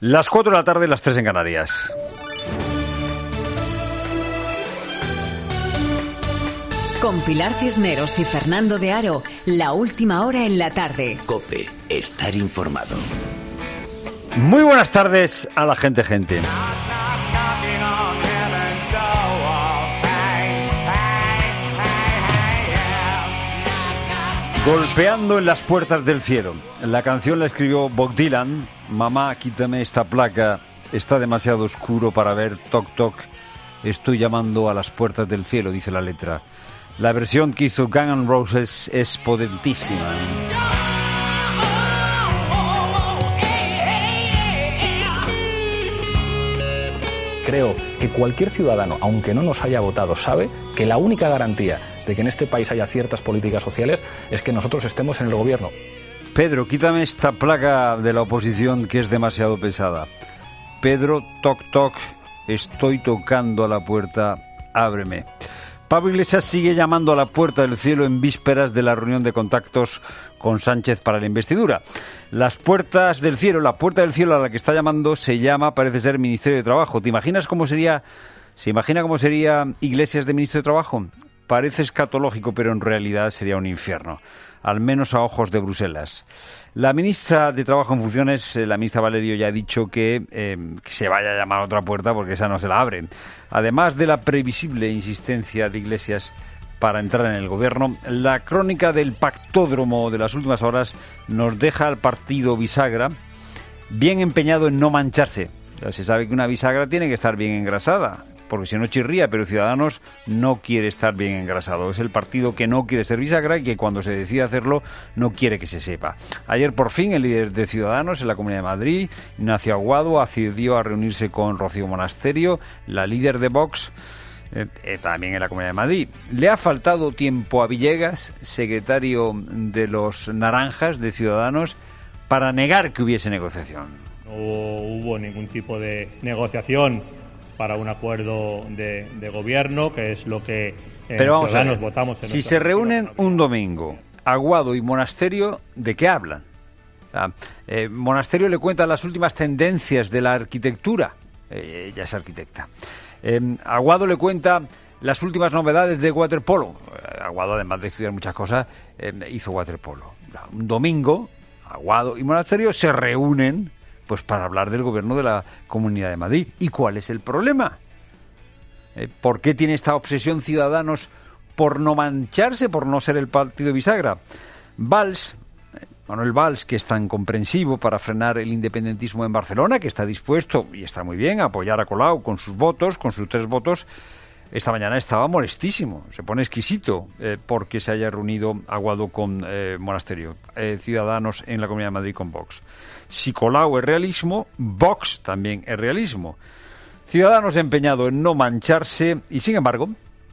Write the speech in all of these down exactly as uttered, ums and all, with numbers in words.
Las cuatro de la tarde, las tres en Canarias. Con Pilar Cisneros y Fernando de Aro, la última hora en la tarde. COPE, estar informado. Muy buenas tardes a la gente, gente. Golpeando en las puertas del cielo. La canción la escribió Bob Dylan. Mamá, quítame esta placa. Está demasiado oscuro para ver. Toc, toc. Estoy llamando a las puertas del cielo, dice la letra. La versión que hizo Guns N' Roses es potentísima. Creo que cualquier ciudadano, aunque no nos haya votado, sabe que la única garantía de que en este país haya ciertas políticas sociales es que nosotros estemos en el gobierno. Pedro, quítame esta placa de la oposición que es demasiado pesada. Pedro, toc, toc, estoy tocando a la puerta, ábreme. Pablo Iglesias sigue llamando a la puerta del cielo en vísperas de la reunión de contactos con Sánchez para la investidura. Las puertas del cielo, la puerta del cielo a la que está llamando se llama, parece ser, Ministerio de Trabajo. ¿Te imaginas cómo sería, se imagina cómo sería Iglesias de Ministro de Trabajo? Parece escatológico, pero en realidad sería un infierno, al menos a ojos de Bruselas. La ministra de Trabajo en funciones, la ministra Valerio, ya ha dicho que, eh, que se vaya a llamar a otra puerta porque esa no se la abren. Además de la previsible insistencia de Iglesias para entrar en el gobierno, la crónica del pactódromo de las últimas horas nos deja al partido bisagra bien empeñado en no mancharse. Ya se sabe que una bisagra tiene que estar bien engrasada, porque si no chirría, pero Ciudadanos no quiere estar bien engrasado. Es el partido que no quiere ser bisagra y que cuando se decide hacerlo no quiere que se sepa. Ayer por fin el líder de Ciudadanos en la Comunidad de Madrid, Ignacio Aguado, accedió a reunirse con Rocío Monasterio, la líder de Vox, eh, eh, también en la Comunidad de Madrid. Le ha faltado tiempo a Villegas, secretario de los Naranjas de Ciudadanos, para negar que hubiese negociación. No hubo ningún tipo de negociación para un acuerdo de, de gobierno, que es lo que en Pero vamos Ciudadanos a ver, votamos. En si se reúnen un domingo, Aguado y Monasterio, ¿de qué hablan? O sea, eh, Monasterio le cuenta las últimas tendencias de la arquitectura. Eh, ella es arquitecta. Eh, Aguado le cuenta las últimas novedades de waterpolo. Eh, Aguado, además de estudiar muchas cosas, eh, hizo waterpolo. Un domingo, Aguado y Monasterio se reúnen pues para hablar del gobierno de la Comunidad de Madrid. ¿Y cuál es el problema? Eh, ¿Por qué tiene esta obsesión Ciudadanos por no mancharse, por no ser el partido bisagra? Valls, eh, Manuel Valls, que es tan comprensivo para frenar el independentismo en Barcelona, que está dispuesto, y está muy bien, a apoyar a Colau con sus votos, con sus tres votos, esta mañana estaba molestísimo, se pone exquisito eh, porque se haya reunido Aguado con eh, Monasterio, eh, Ciudadanos en la Comunidad de Madrid con Vox. Si Colau es realismo, Vox también es realismo. Ciudadanos empeñado en no mancharse y, sin embargo,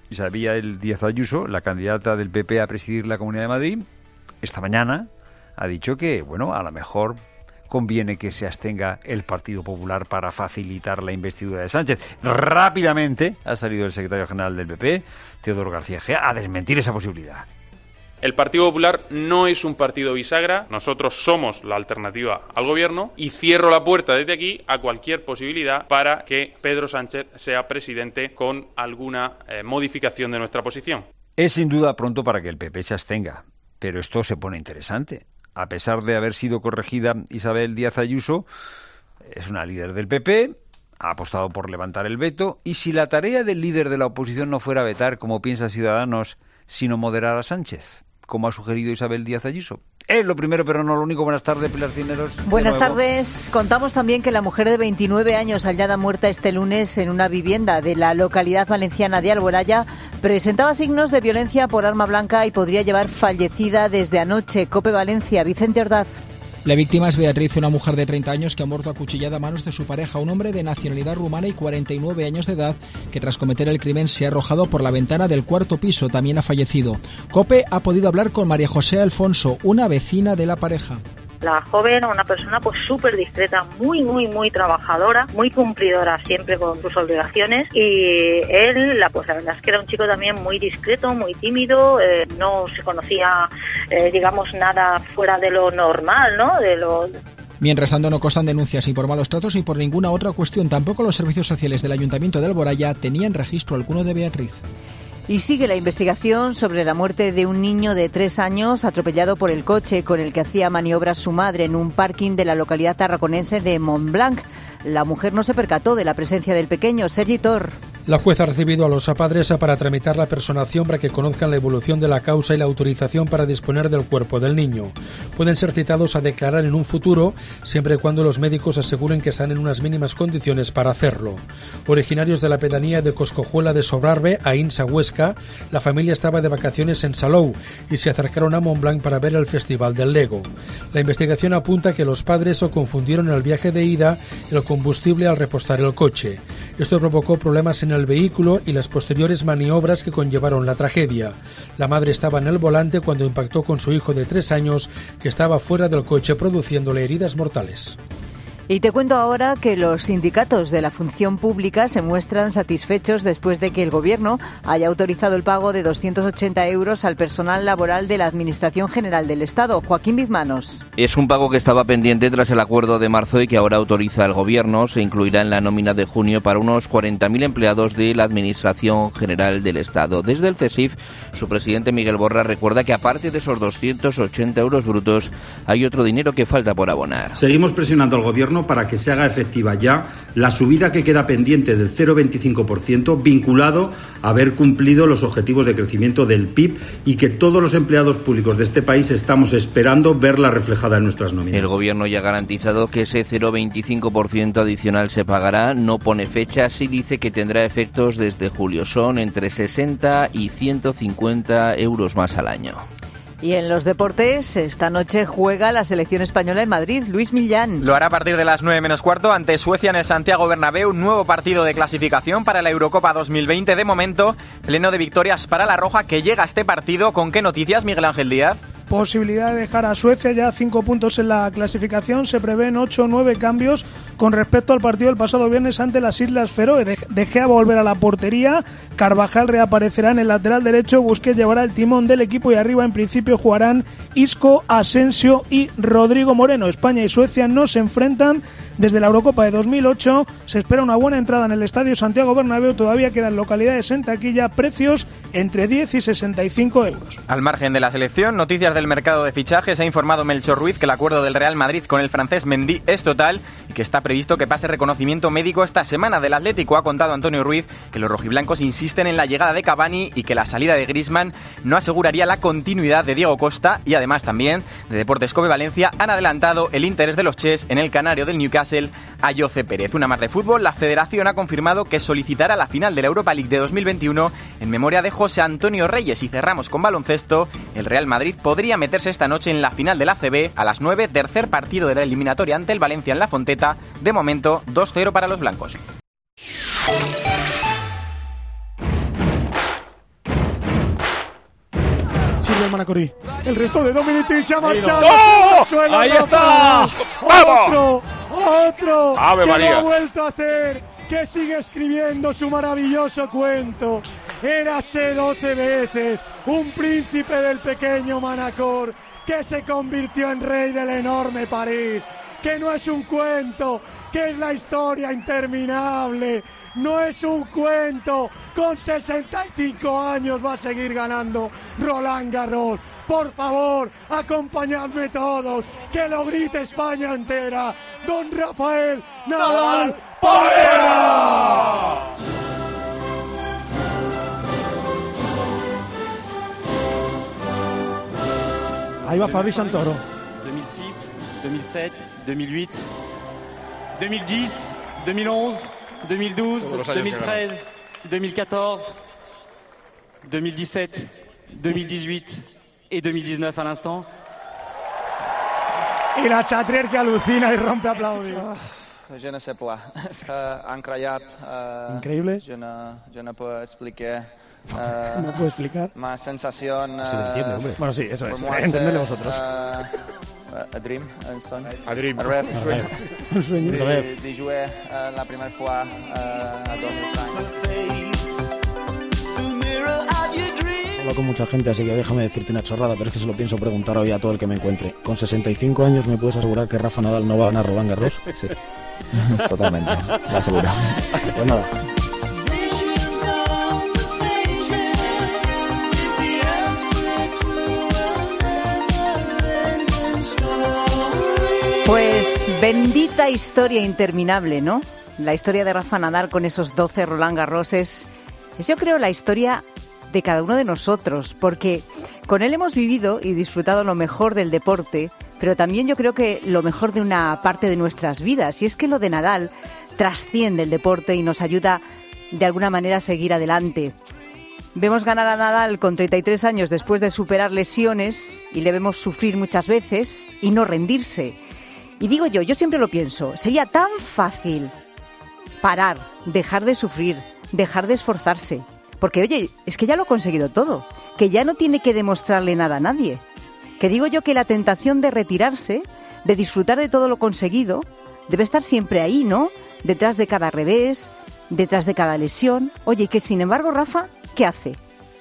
Isabel Díaz Ayuso, la candidata del P P a presidir la Comunidad de Madrid, esta mañana ha dicho que, bueno, a lo mejor conviene que se abstenga el Partido Popular para facilitar la investidura de Sánchez. Rápidamente ha salido el secretario general del P P, Teodoro García Egea, a desmentir esa posibilidad. El Partido Popular no es un partido bisagra, nosotros somos la alternativa al gobierno y cierro la puerta desde aquí a cualquier posibilidad para que Pedro Sánchez sea presidente con alguna eh, modificación de nuestra posición. Es sin duda pronto para que el P P se abstenga, pero esto se pone interesante. A pesar de haber sido corregida, Isabel Díaz Ayuso es una líder del P P, ha apostado por levantar el veto, y si la tarea del líder de la oposición no fuera vetar, como piensa Ciudadanos, sino moderar a Sánchez, como ha sugerido Isabel Díaz Ayuso. Es lo primero, pero no lo único. Buenas tardes, Pilar Cisneros. Buenas tardes. Contamos también que la mujer de veintinueve años hallada muerta este lunes en una vivienda de la localidad valenciana de Alboraya presentaba signos de violencia por arma blanca y podría llevar fallecida desde anoche. COPE Valencia, Vicente Ordaz. La víctima es Beatriz, una mujer de treinta años que ha muerto acuchillada a manos de su pareja, un hombre de nacionalidad rumana y cuarenta y nueve años de edad, que tras cometer el crimen se ha arrojado por la ventana del cuarto piso. También ha fallecido. COPE ha podido hablar con María José Alfonso, una vecina de la pareja. La joven, una persona pues súper discreta, muy, muy, muy trabajadora, muy cumplidora siempre con sus obligaciones, y él, la, pues la verdad es que era un chico también muy discreto, muy tímido, eh, no se conocía, eh, digamos, nada fuera de lo normal, ¿no? De lo Mientras tanto, no constan denuncias ni por malos tratos ni por ninguna otra cuestión. Tampoco los servicios sociales del Ayuntamiento de Alboraya tenían registro alguno de Beatriz. Y sigue la investigación sobre la muerte de un niño de tres años atropellado por el coche con el que hacía maniobras su madre en un parking de la localidad tarraconense de Montblanc. La mujer no se percató de la presencia del pequeño. Sergi Tor. La jueza ha recibido a los padres para tramitar la personación para que conozcan la evolución de la causa y la autorización para disponer del cuerpo del niño. Pueden ser citados a declarar en un futuro, siempre y cuando los médicos aseguren que están en unas mínimas condiciones para hacerlo. Originarios de la pedanía de Coscojuela de Sobrarbe, a Insa, Huesca, la familia estaba de vacaciones en Salou y se acercaron a Montblanc para ver el Festival del Lego. La investigación apunta que los padres o confundieron en el viaje de ida el combustible al repostar el coche. Esto provocó problemas en el vehículo y las posteriores maniobras que conllevaron la tragedia. La madre estaba en el volante cuando impactó con su hijo de tres años que estaba fuera del coche, produciéndole heridas mortales. Y te cuento ahora que los sindicatos de la función pública se muestran satisfechos después de que el Gobierno haya autorizado el pago de doscientos ochenta euros al personal laboral de la Administración General del Estado. Joaquín Bizmanos. Es un pago que estaba pendiente tras el acuerdo de marzo y que ahora autoriza el Gobierno. Se incluirá en la nómina de junio para unos cuarenta mil empleados de la Administración General del Estado. Desde el CESIF, su presidente Miguel Borra recuerda que aparte de esos doscientos ochenta euros brutos, hay otro dinero que falta por abonar. Seguimos presionando al Gobierno para que se haga efectiva ya la subida que queda pendiente del cero coma veinticinco por ciento vinculado a haber cumplido los objetivos de crecimiento del P I B y que todos los empleados públicos de este país estamos esperando verla reflejada en nuestras nóminas. El Gobierno ya ha garantizado que ese cero coma veinticinco por ciento adicional se pagará, no pone fecha, sí dice que tendrá efectos desde julio. Son entre sesenta y ciento cincuenta euros más al año. Y en los deportes, esta noche juega la selección española en Madrid. Luis Millán. Lo hará a partir de las nueve menos cuarto ante Suecia en el Santiago Bernabéu. Nuevo partido de clasificación para la Eurocopa dos mil veinte. De momento, pleno de victorias para la Roja, que llega a este partido. ¿Con qué noticias, Miguel Ángel Díaz? Posibilidad de dejar a Suecia ya cinco puntos en la clasificación. Se prevén ocho o nueve cambios con respecto al partido del pasado viernes ante las Islas Feroe. De, de Gea va a volver a la portería, Carvajal reaparecerá en el lateral derecho, Busquets llevará el timón del equipo y arriba en principio jugarán Isco, Asensio y Rodrigo Moreno. España y Suecia no se enfrentan desde la Eurocopa de dos mil ocho. Se espera una buena entrada en el Estadio Santiago Bernabéu. Todavía quedan localidades en taquilla, precios entre diez y sesenta y cinco euros. Al margen de la selección, noticias del mercado de fichajes. Ha informado Melchor Ruiz que el acuerdo del Real Madrid con el francés Mendy es total y que está previsto que pase reconocimiento médico esta semana. Del Atlético ha contado Antonio Ruiz que los rojiblancos insisten en la llegada de Cavani y que la salida de Griezmann no aseguraría la continuidad de Diego Costa. Y además también de Deportes Kobe Valencia han adelantado el interés de los Chess en el canario del Newcastle a Jose Pérez. Una más de fútbol, la Federación ha confirmado que solicitará la final de la Europa League de dos mil veintiuno en memoria de José Antonio Reyes. Y cerramos con baloncesto. El Real Madrid podría meterse esta noche en la final del A C B a las nueve, tercer partido de la eliminatoria ante el Valencia en La Fonteta. De momento, dos cero para los blancos. Sirve el Manacorí. El resto de Dominitín se ha marchado. ¡Oh! ¡Ahí está! ¡Otro! ¡Otro! ¡Ave que María! lo ha vuelto a hacer, que sigue escribiendo su maravilloso cuento. Érase doce veces un príncipe del pequeño Manacor que se convirtió en rey del enorme París. Que no es un cuento, que es la historia interminable. No es un cuento. Con sesenta y cinco años va a seguir ganando Roland Garros. Por favor, acompañadme todos, que lo grite España entera. Don Rafael Nadal Poveda. Ahí va Fabri Santoro. dos mil seis, dos mil siete, dos mil ocho, dos mil diez, dos mil once, dos mil doce, dos mil trece, dos mil catorce, dos mil diecisiete, dos mil dieciocho y dos mil diecinueve al instant. Y la Chatrier que alucina y rompe aplausos. Je ne sais pas. Uh, incroyable. Uh, Increíble. Je ne, je ne peux expliquer. Uh, no puedo explicar. Ma sensación. Uh, Se me entiende, hombre. Bueno, sí, eso es. Entenderle vosotros. Uh, a dream, un son. A dream. Un rêve. Un sueño. De, de jouer uh, la première fois uh, a dos mil cinco. Hablo con mucha gente, así que déjame decirte una chorrada, pero es que se lo pienso preguntar hoy a todo el que me encuentre. ¿Con sesenta y cinco años me puedes asegurar que Rafa Nadal no va a ganar Roland Garros? Sí, totalmente, lo aseguro. Pues nada. Pues bendita historia interminable, ¿no? La historia de Rafa Nadal con esos doce Roland Garros es, es yo creo la historia de cada uno de nosotros, porque con él hemos vivido y disfrutado lo mejor del deporte, pero también yo creo que lo mejor de una parte de nuestras vidas, y es que lo de Nadal trasciende el deporte y nos ayuda de alguna manera a seguir adelante. Vemos ganar a Nadal con treinta y tres años después de superar lesiones y le vemos sufrir muchas veces y no rendirse. Y digo yo, yo siempre lo pienso, sería tan fácil parar, dejar de sufrir, dejar de esforzarse. Porque, oye, es que ya lo ha conseguido todo, que ya no tiene que demostrarle nada a nadie. Que digo yo que la tentación de retirarse, de disfrutar de todo lo conseguido, debe estar siempre ahí, ¿no? Detrás de cada revés, detrás de cada lesión. Oye, que sin embargo, Rafa, ¿qué hace?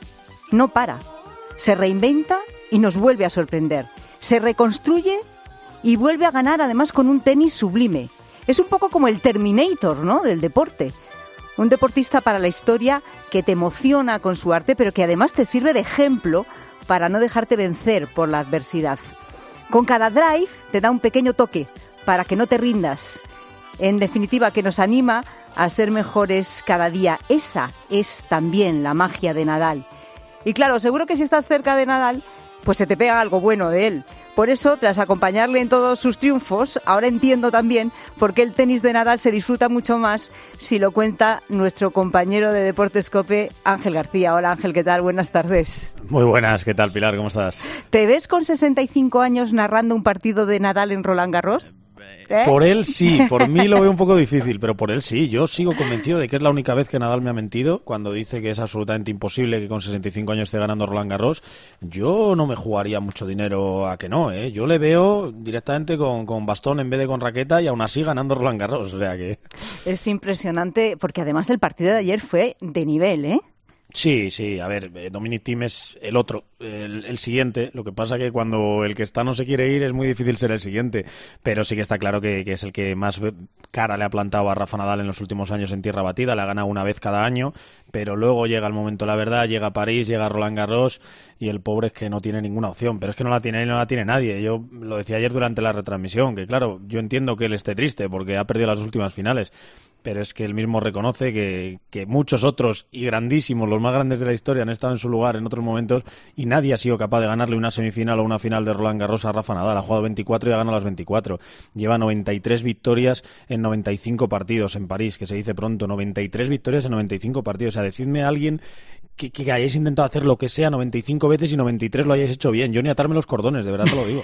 No para, se reinventa y nos vuelve a sorprender. Se reconstruye y vuelve a ganar además con un tenis sublime. Es un poco como el Terminator, ¿no?, del deporte. Un deportista para la historia que te emociona con su arte, pero que además te sirve de ejemplo para no dejarte vencer por la adversidad. Con cada drive te da un pequeño toque para que no te rindas. En definitiva, que nos anima a ser mejores cada día. Esa es también la magia de Nadal. Y claro, seguro que si estás cerca de Nadal, pues se te pega algo bueno de él. Por eso, tras acompañarle en todos sus triunfos, ahora entiendo también por qué el tenis de Nadal se disfruta mucho más si lo cuenta nuestro compañero de Deportes COPE, Ángel García. Hola Ángel, ¿qué tal? Buenas tardes. Muy buenas, ¿qué tal, Pilar? ¿Cómo estás? ¿Te ves con sesenta y cinco años narrando un partido de Nadal en Roland Garros? ¿Eh? Por él sí, por mí lo veo un poco difícil, pero por él sí. Yo sigo convencido de que es la única vez que Nadal me ha mentido cuando dice que es absolutamente imposible que con sesenta y cinco años esté ganando Roland Garros. Yo no me jugaría mucho dinero a que no, ¿eh? Yo le veo directamente con, con bastón en vez de con raqueta y aún así ganando Roland Garros, o sea que... Es impresionante porque además el partido de ayer fue de nivel, ¿eh? Sí, sí, a ver, Dominic Thiem es el otro, el, el siguiente. Lo que pasa que cuando el que está no se quiere ir es muy difícil ser el siguiente, pero sí que está claro que, que es el que más cara le ha plantado a Rafa Nadal en los últimos años en tierra batida. Le ha ganado una vez cada año, pero luego llega el momento de la verdad, llega a París, llega a Roland Garros y el pobre es que no tiene ninguna opción, pero es que no la tiene él, no la tiene nadie. Yo lo decía ayer durante la retransmisión, que claro, yo entiendo que él esté triste porque ha perdido las últimas finales, pero es que él mismo reconoce que, que muchos otros y grandísimos, los más grandes de la historia, han estado en su lugar en otros momentos y nadie ha sido capaz de ganarle una semifinal o una final de Roland Garros a Rafa Nadal. Ha jugado veinticuatro y ha ganado las veinticuatro. Lleva noventa y tres victorias en noventa y cinco partidos en París, que se dice pronto, noventa y tres victorias en noventa y cinco partidos. O sea, decidme a alguien que, que hayáis intentado hacer lo que sea noventa y cinco veces y noventa y tres lo hayáis hecho bien. Yo ni atarme los cordones, de verdad te lo digo.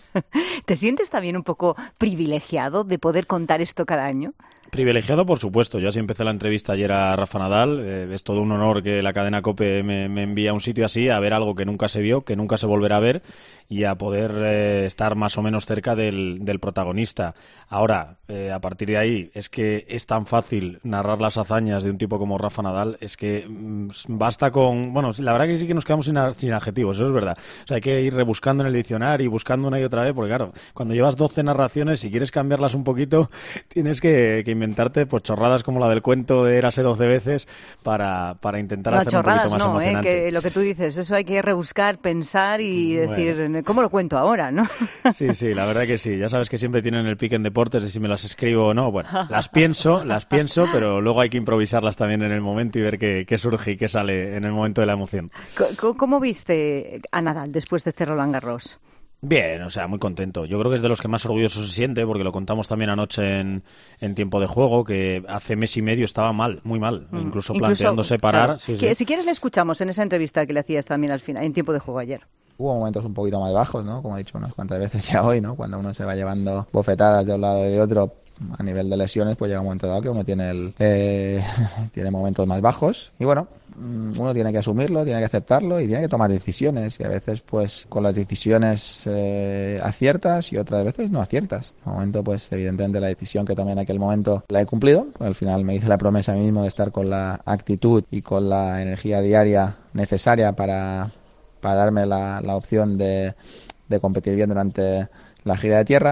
¿Te sientes también un poco privilegiado de poder contar esto cada año? Privilegiado, por supuesto. Yo así empecé la entrevista ayer a Rafa Nadal. Eh, es todo un honor que la cadena COPE me, me envíe a un sitio así, a ver algo que nunca se vio, que nunca se volverá a ver y a poder eh, estar más o menos cerca del, del protagonista. Ahora, eh, a partir de ahí, es que es tan fácil narrar las hazañas de un tipo como Rafa Nadal, es que mmm, basta con... Bueno, la verdad que sí que nos quedamos sin, sin adjetivos, eso es verdad. O sea, hay que ir rebuscando en el diccionario y buscando una y otra vez, porque claro, cuando llevas doce narraciones, si quieres cambiarlas un poquito, tienes que, que inventarte pues chorradas como la del cuento de Érase doce veces para, para intentar no, hacer un poquito más no, emocionante. Eh, que lo que tú dices, eso hay que rebuscar, pensar y decir, bueno, ¿cómo lo cuento ahora? ¿No? Sí, sí, la verdad que sí. Ya sabes que siempre tienen el pique en deportes de si me las escribo o no. Bueno, las pienso, las pienso, pero luego hay que improvisarlas también en el momento y ver qué, qué surge y qué sale en el momento de la emoción. ¿Cómo, cómo viste a Nadal después de este Roland Garros? Bien, o sea, muy contento. Yo creo que es de los que más orgulloso se siente, porque lo contamos también anoche en, en tiempo de juego, que hace mes y medio estaba mal, muy mal, mm. incluso, incluso planteándose parar. Claro, sí, que, sí. Si quieres le escuchamos en esa entrevista que le hacías también al final, en tiempo de juego ayer. Hubo momentos un poquito más bajos, ¿no? Como he dicho unas cuantas veces ya hoy, ¿no? Cuando uno se va llevando bofetadas de un lado y de otro a nivel de lesiones, pues llega un momento dado que uno tiene el, eh, tiene momentos más bajos. Y bueno, uno tiene que asumirlo, tiene que aceptarlo y tiene que tomar decisiones. Y a veces, pues, con las decisiones eh, aciertas y otras veces no aciertas. De momento, pues, evidentemente la decisión que tomé en aquel momento la he cumplido. Al final me hice la promesa a mí mismo de estar con la actitud y con la energía diaria necesaria para, para darme la, la opción de, de competir bien durante la gira de tierra.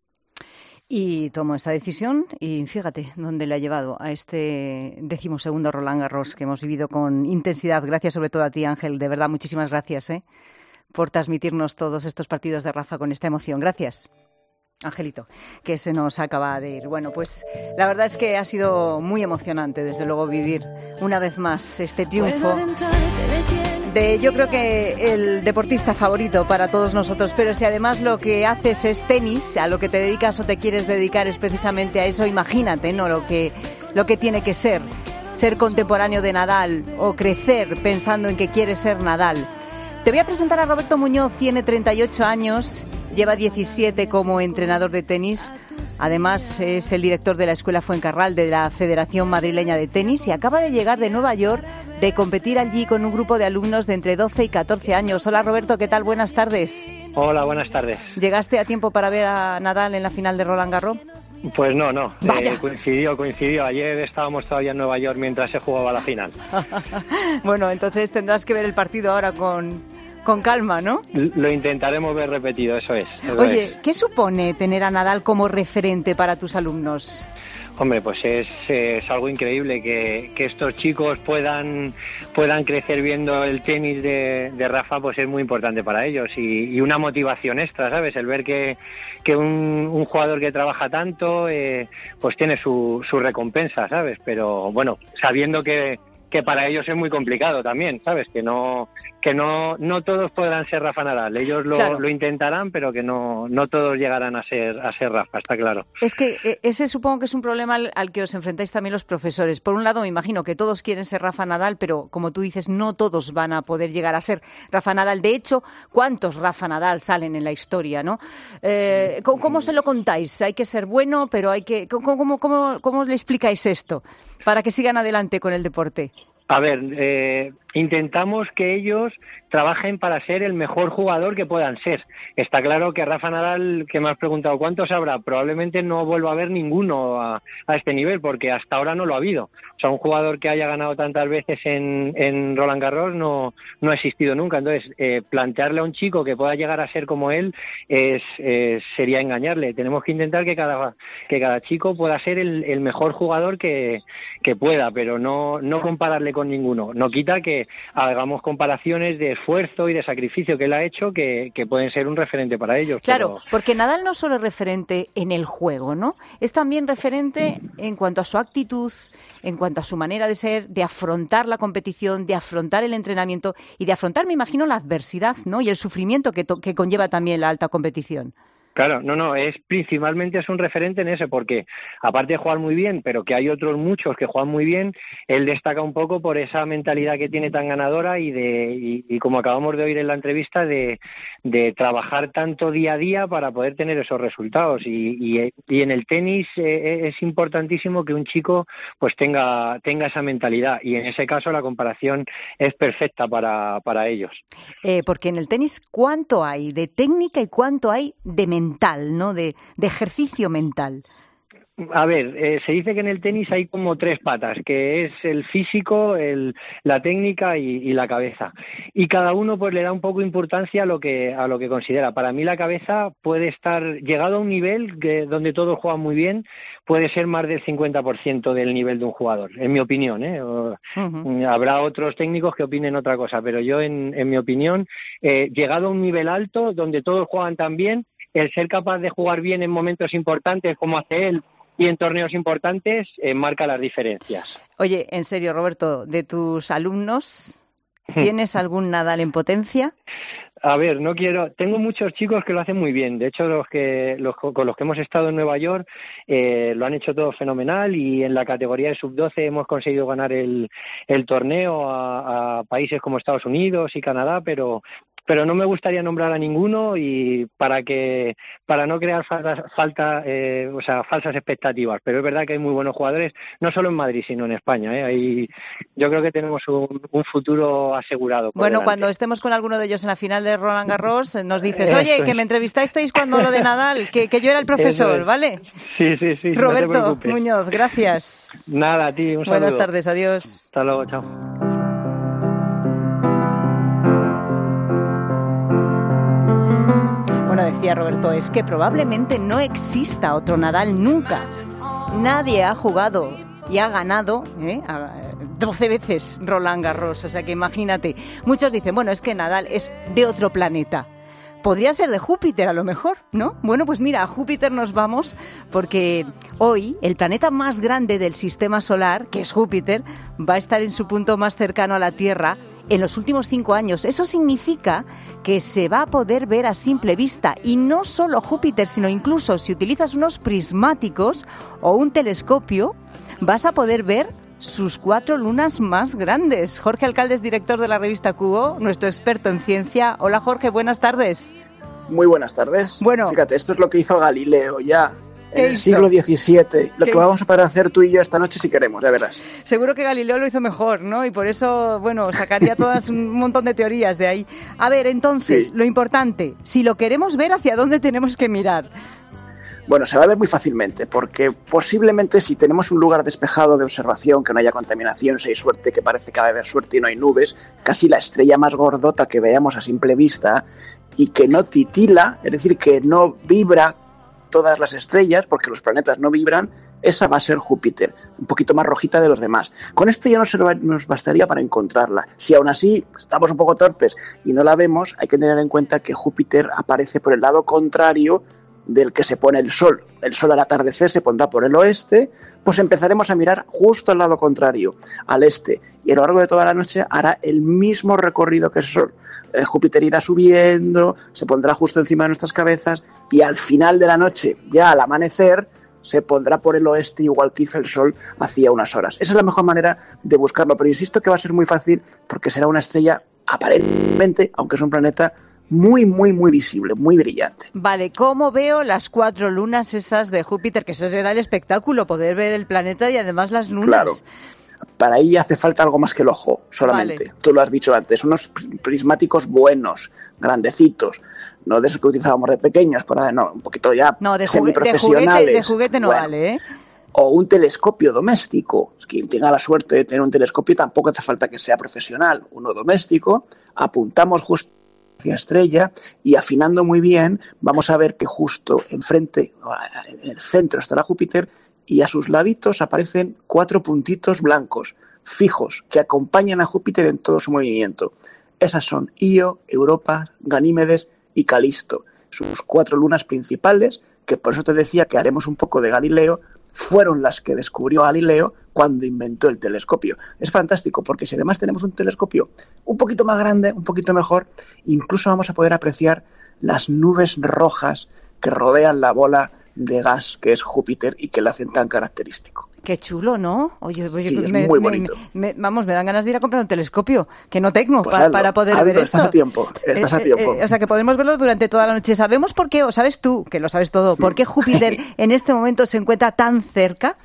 Y tomó esta decisión y fíjate dónde le ha llevado a este decimosegundo Roland Garros que hemos vivido con intensidad. Gracias sobre todo a ti, Ángel. De verdad, muchísimas gracias ¿eh? por transmitirnos todos estos partidos de Rafa con esta emoción. Gracias, Angelito, que se nos acaba de ir. Bueno, pues la verdad es que ha sido muy emocionante, desde luego, vivir una vez más este triunfo de, yo creo que el deportista favorito para todos nosotros, pero si además lo que haces es tenis, a lo que te dedicas o te quieres dedicar es precisamente a eso, imagínate, ¿no? Lo que, lo que tiene que ser, ser contemporáneo de Nadal o crecer pensando en que quieres ser Nadal. Te voy a presentar a Roberto Muñoz, tiene treinta y ocho años, lleva diecisiete como entrenador de tenis. Además, es el director de la Escuela Fuencarral de la Federación Madrileña de Tenis y acaba de llegar de Nueva York de competir allí con un grupo de alumnos de entre doce y catorce años. Hola, Roberto, ¿qué tal? Buenas tardes. Hola, buenas tardes. ¿Llegaste a tiempo para ver a Nadal en la final de Roland Garros? Pues no, no. Eh, coincidió, coincidió. Ayer estábamos todavía en Nueva York mientras se jugaba la final. Bueno, entonces tendrás que ver el partido ahora con... con calma, ¿no? Lo intentaremos ver repetido, eso es. Eso Oye, es. ¿qué supone tener a Nadal como referente para tus alumnos? Hombre, pues es, es algo increíble que, que estos chicos puedan puedan crecer viendo el tenis de, de Rafa, pues es muy importante para ellos y, y una motivación extra, ¿sabes? El ver que, que un, un jugador que trabaja tanto, eh, pues tiene su, su recompensa, ¿sabes? Pero bueno, sabiendo que que para ellos es muy complicado también, ¿sabes? Que no que no no todos podrán ser Rafa Nadal. Ellos lo, claro. lo intentarán, pero que no no todos llegarán a ser a ser Rafa, está claro. Es que ese supongo que es un problema al, al que os enfrentáis también los profesores. Por un lado, me imagino que todos quieren ser Rafa Nadal, pero como tú dices, no todos van a poder llegar a ser Rafa Nadal. De hecho, ¿cuántos Rafa Nadal salen en la historia, no? Eh, ¿cómo, ¿Cómo se lo contáis? Hay que ser bueno, pero hay que... ¿Cómo, cómo, cómo, cómo le explicáis esto para que sigan adelante con el deporte? A ver, eh, intentamos que ellos trabajen para ser el mejor jugador que puedan ser. Está claro que Rafa Nadal, que me has preguntado cuántos habrá, probablemente no vuelva a haber ninguno a, a este nivel, porque hasta ahora no lo ha habido. O sea, un jugador que haya ganado tantas veces en, en Roland Garros no, no ha existido nunca. Entonces, eh, plantearle a un chico que pueda llegar a ser como él es, es, sería engañarle. Tenemos que intentar que cada, que cada chico pueda ser el, el mejor jugador que, que pueda, pero no, no compararle con ninguno. No quita que hagamos comparaciones de esfuerzo y de sacrificio que él ha hecho que, que pueden ser un referente para ellos. Claro, pero... porque Nadal no solo es referente en el juego, ¿no? Es también referente en cuanto a su actitud, en cuanto a su manera de ser, de afrontar la competición, de afrontar el entrenamiento y de afrontar, me imagino, la adversidad, ¿no? Y el sufrimiento que, to- que conlleva también la alta competición. Claro, no, no, es principalmente es un referente en ese, porque aparte de jugar muy bien, pero que hay otros muchos que juegan muy bien, él destaca un poco por esa mentalidad que tiene tan ganadora y de y, y como acabamos de oír en la entrevista, de, de trabajar tanto día a día para poder tener esos resultados. Y, y, y en el tenis eh, es importantísimo que un chico pues tenga tenga esa mentalidad, y en ese caso la comparación es perfecta para, para ellos. Eh, porque en el tenis, ¿cuánto hay de técnica y cuánto hay de mentalidad? mental, ¿no? De, de ejercicio mental. A ver, eh, se dice que en el tenis hay como tres patas, que es el físico, el, la técnica y, y la cabeza. Y cada uno pues le da un poco de importancia a lo que a lo que considera. Para mí la cabeza puede estar llegado a un nivel que, donde todos juegan muy bien, puede ser más del cincuenta por ciento del nivel de un jugador, en mi opinión, ¿eh? O, uh-huh. Habrá otros técnicos que opinen otra cosa, pero yo, en, en mi opinión, eh, llegado a un nivel alto donde todos juegan tan bien, el ser capaz de jugar bien en momentos importantes como hace él y en torneos importantes eh, marca las diferencias. Oye, en serio, Roberto, de tus alumnos, ¿tienes algún Nadal en potencia? A ver, no quiero. Tengo muchos chicos que lo hacen muy bien. De hecho, los que los con los que hemos estado en Nueva York eh, lo han hecho todo fenomenal, y en la categoría de sub doce hemos conseguido ganar el, el torneo a, a países como Estados Unidos y Canadá, pero pero no me gustaría nombrar a ninguno y para que para no crear faltas, falta, eh, o sea, falsas expectativas. Pero es verdad que hay muy buenos jugadores, no solo en Madrid, sino en España. ¿eh? Hay, yo creo que tenemos un, un futuro asegurado. Bueno, delante. Cuando estemos con alguno de ellos en la final de Roland Garros, nos dices, oye, que me entrevistasteis cuando lo de Nadal, que, que yo era el profesor, ¿vale? Sí, sí, sí. Roberto no Muñoz, gracias. Nada, a ti, un saludo. Buenas tardes, adiós. Hasta luego, chao. Bueno, decía Roberto, es que probablemente no exista otro Nadal nunca. Nadie ha jugado y ha ganado ¿eh? doce veces Roland Garros, o sea que imagínate. Muchos dicen, bueno, es que Nadal es de otro planeta. Podría ser de Júpiter a lo mejor, ¿no? Bueno, pues mira, a Júpiter nos vamos porque hoy el planeta más grande del sistema solar, que es Júpiter, va a estar en su punto más cercano a la Tierra en los últimos cinco años. Eso significa que se va a poder ver a simple vista. Y no solo Júpiter, sino incluso si utilizas unos prismáticos o un telescopio, vas a poder ver sus cuatro lunas más grandes. Jorge Alcalde, director de la revista Cubo, nuestro experto en ciencia. Hola Jorge, buenas tardes. Muy buenas tardes. Bueno, fíjate, esto es lo que hizo Galileo ya en el hizo? siglo diecisiete. Lo ¿Qué? que vamos a poder hacer tú y yo esta noche si queremos, ya verás. Seguro que Galileo lo hizo mejor, ¿no? Y por eso, bueno, sacaría todas un montón de teorías de ahí. A ver, entonces, sí. Lo importante, si lo queremos ver, ¿hacia dónde tenemos que mirar? Bueno, se va a ver muy fácilmente, porque posiblemente si tenemos un lugar despejado de observación, que no haya contaminación, si hay suerte, que parece que va a haber suerte y no hay nubes, casi la estrella más gordota que veamos a simple vista y que no titila, es decir, que no vibra todas las estrellas, porque los planetas no vibran, esa va a ser Júpiter, un poquito más rojita de los demás. Con esto ya nos bastaría para encontrarla. Si aún así estamos un poco torpes y no la vemos, hay que tener en cuenta que Júpiter aparece por el lado contrario del que se pone el Sol. El Sol al atardecer se pondrá por el oeste, pues empezaremos a mirar justo al lado contrario, al este, y a lo largo de toda la noche hará el mismo recorrido que el Sol. Eh, Júpiter irá subiendo, se pondrá justo encima de nuestras cabezas, y al final de la noche, ya al amanecer, se pondrá por el oeste igual que hizo el Sol hacía unas horas. Esa es la mejor manera de buscarlo, pero insisto que va a ser muy fácil porque será una estrella aparentemente, aunque es un planeta, muy, muy, muy visible, muy brillante. Vale, ¿cómo veo las cuatro lunas esas de Júpiter? Que eso será el espectáculo, poder ver el planeta y además las lunas. Claro. Para ello hace falta algo más que el ojo, solamente. Vale. Tú lo has dicho antes, unos prismáticos buenos, grandecitos, no de esos que utilizábamos de pequeños, para, no, un poquito ya no, de semiprofesionales. De juguete, de juguete no bueno. vale, ¿eh? O un telescopio doméstico. Quien tenga la suerte de tener un telescopio tampoco hace falta que sea profesional. Uno doméstico, apuntamos justo hacia estrella y afinando muy bien vamos a ver que justo enfrente, en el centro estará Júpiter y a sus laditos aparecen cuatro puntitos blancos fijos que acompañan a Júpiter en todo su movimiento. Esas son Io, Europa, Ganímedes y Calisto, sus cuatro lunas principales, que por eso te decía que haremos un poco de Galileo, fueron las que descubrió Galileo cuando inventó el telescopio. Es fantástico porque si además tenemos un telescopio un poquito más grande, un poquito mejor, incluso vamos a poder apreciar las nubes rojas que rodean la bola de gas que es Júpiter y que la hacen tan característico. Qué chulo, ¿no? Oye, oye sí, me, es muy me, bonito. Me, vamos, me dan ganas de ir a comprar un telescopio, que no tengo, pues pa, hazlo, para poder hazlo, ver estás esto. A tiempo, estás eh, a tiempo. Eh, o sea, que podemos verlo durante toda la noche. ¿Sabemos por qué, o sabes tú, que lo sabes todo, por qué Júpiter en este momento se encuentra tan cerca?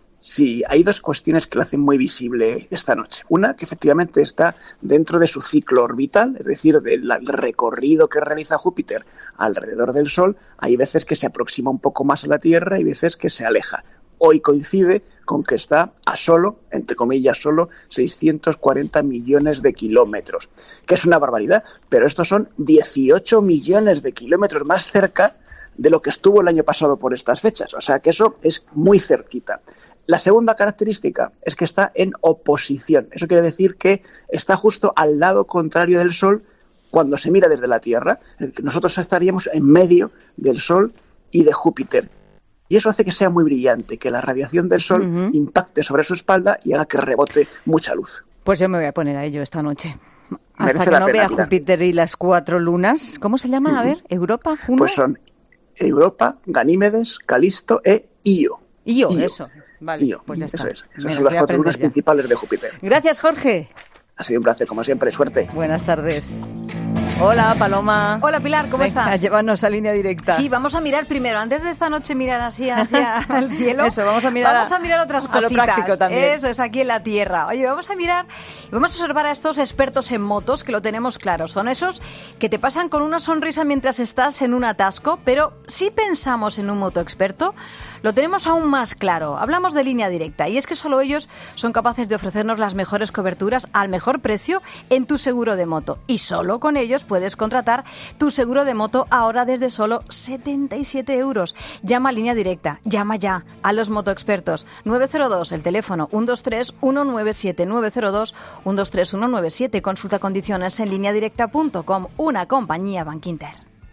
Sí, hay dos cuestiones que lo hacen muy visible esta noche. Una, que efectivamente está dentro de su ciclo orbital, es decir, del recorrido que realiza Júpiter alrededor del Sol. Hay veces que se aproxima un poco más a la Tierra y veces que se aleja. Hoy coincide con que está a solo, entre comillas solo, seiscientos cuarenta millones de kilómetros, que es una barbaridad, pero estos son dieciocho millones de kilómetros más cerca de lo que estuvo el año pasado por estas fechas. O sea que eso es muy cerquita. La segunda característica es que está en oposición. Eso quiere decir que está justo al lado contrario del Sol cuando se mira desde la Tierra. Nosotros estaríamos en medio del Sol y de Júpiter. Y eso hace que sea muy brillante, que la radiación del Sol uh-huh. impacte sobre su espalda y haga que rebote mucha luz. Pues yo me voy a poner a ello esta noche. Hasta Merece que no pena, vea mira. Júpiter y las cuatro lunas. ¿Cómo se llaman? Uh-huh. A ver, ¿Europa? ¿Juno? Pues son Europa, Ganímedes, Calisto e Io. Io, Io. eso. Vale, Io. Pues ya está. Eso es. Esas Mira, son las cuatro lunas ya. principales de Júpiter. Gracias, Jorge. Ha sido un placer, como siempre. Suerte. Buenas tardes. Hola, Paloma. Hola, Pilar, ¿cómo Venga, estás? Llévanos a Línea Directa. Sí, vamos a mirar primero, antes de esta noche mirar así hacia el cielo. Eso, vamos a mirar Vamos a, a, mirar otras a cositas. lo práctico también. Eso es, aquí en la Tierra. Oye, vamos a mirar y vamos a observar a estos expertos en motos, que lo tenemos claro. Son esos que te pasan con una sonrisa mientras estás en un atasco, pero si pensamos en un motoexperto, lo tenemos aún más claro. Hablamos de Línea Directa y es que solo ellos son capaces de ofrecernos las mejores coberturas al mejor precio en tu seguro de moto. Y solo con ellos puedes contratar tu seguro de moto ahora desde solo setenta y siete euros. Llama a Línea Directa, llama ya a los motoexpertos. nueve cero dos, el teléfono uno dos tres uno nueve siete, nueve cero dos uno dos tres uno nueve siete. Consulta condiciones en línea directa punto com, una compañía Bankinter.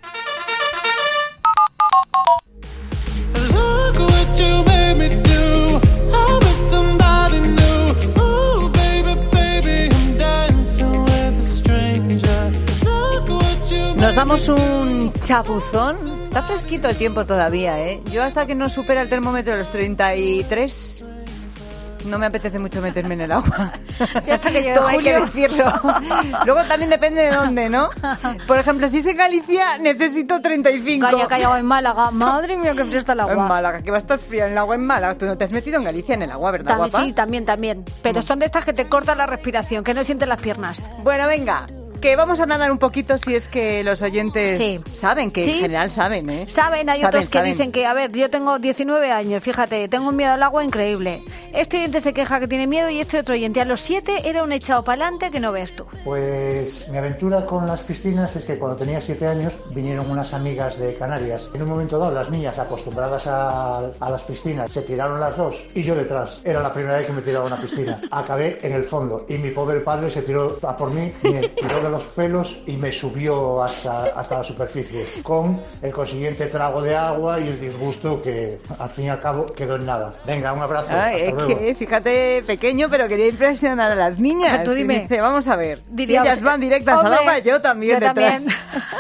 Nos damos un chapuzón. Está fresquito el tiempo todavía, ¿eh? Yo hasta que no supera el termómetro de los treinta y tres no me apetece mucho meterme en el agua. Ya hasta que llegue Todo hay julio. que decirlo. Luego también depende de dónde, ¿no? Por ejemplo, si es en Galicia, necesito treinta y cinco. Calla, calla, o en Málaga. Madre mía, que fría está el agua. En Málaga, que va a estar frío en el agua en Málaga. Tú no te has metido en Galicia en el agua, ¿verdad, También, guapa? sí, también, también. Pero son de estas que te cortan la respiración, que no sientes las piernas. Bueno, venga, que vamos a nadar un poquito si es que los oyentes Sí. saben, que Sí. en general saben, ¿eh? Saben, hay Saben, otros que saben. dicen que, a ver, yo tengo diecinueve años, fíjate, tengo un miedo al agua increíble. Este oyente se queja que tiene miedo y este otro oyente a los siete era un echado para adelante que no ves tú. Pues mi aventura con las piscinas es que cuando tenía siete años vinieron unas amigas de Canarias. En un momento dado las niñas acostumbradas a, a las piscinas se tiraron las dos y yo detrás. Era la primera vez que me tiraba a una piscina. Acabé en el fondo y mi pobre padre se tiró a por mí, me tiró de los pelos y me subió hasta, hasta la superficie con el consiguiente trago de agua y el disgusto que al fin y al cabo quedó en nada. Venga, un abrazo. Ay, hasta es luego. que, fíjate, pequeño, pero quería impresionar a las niñas. Tú dime. Y dice, vamos a ver, Diría, si ellas van directas hombre, al agua, yo también yo detrás. también.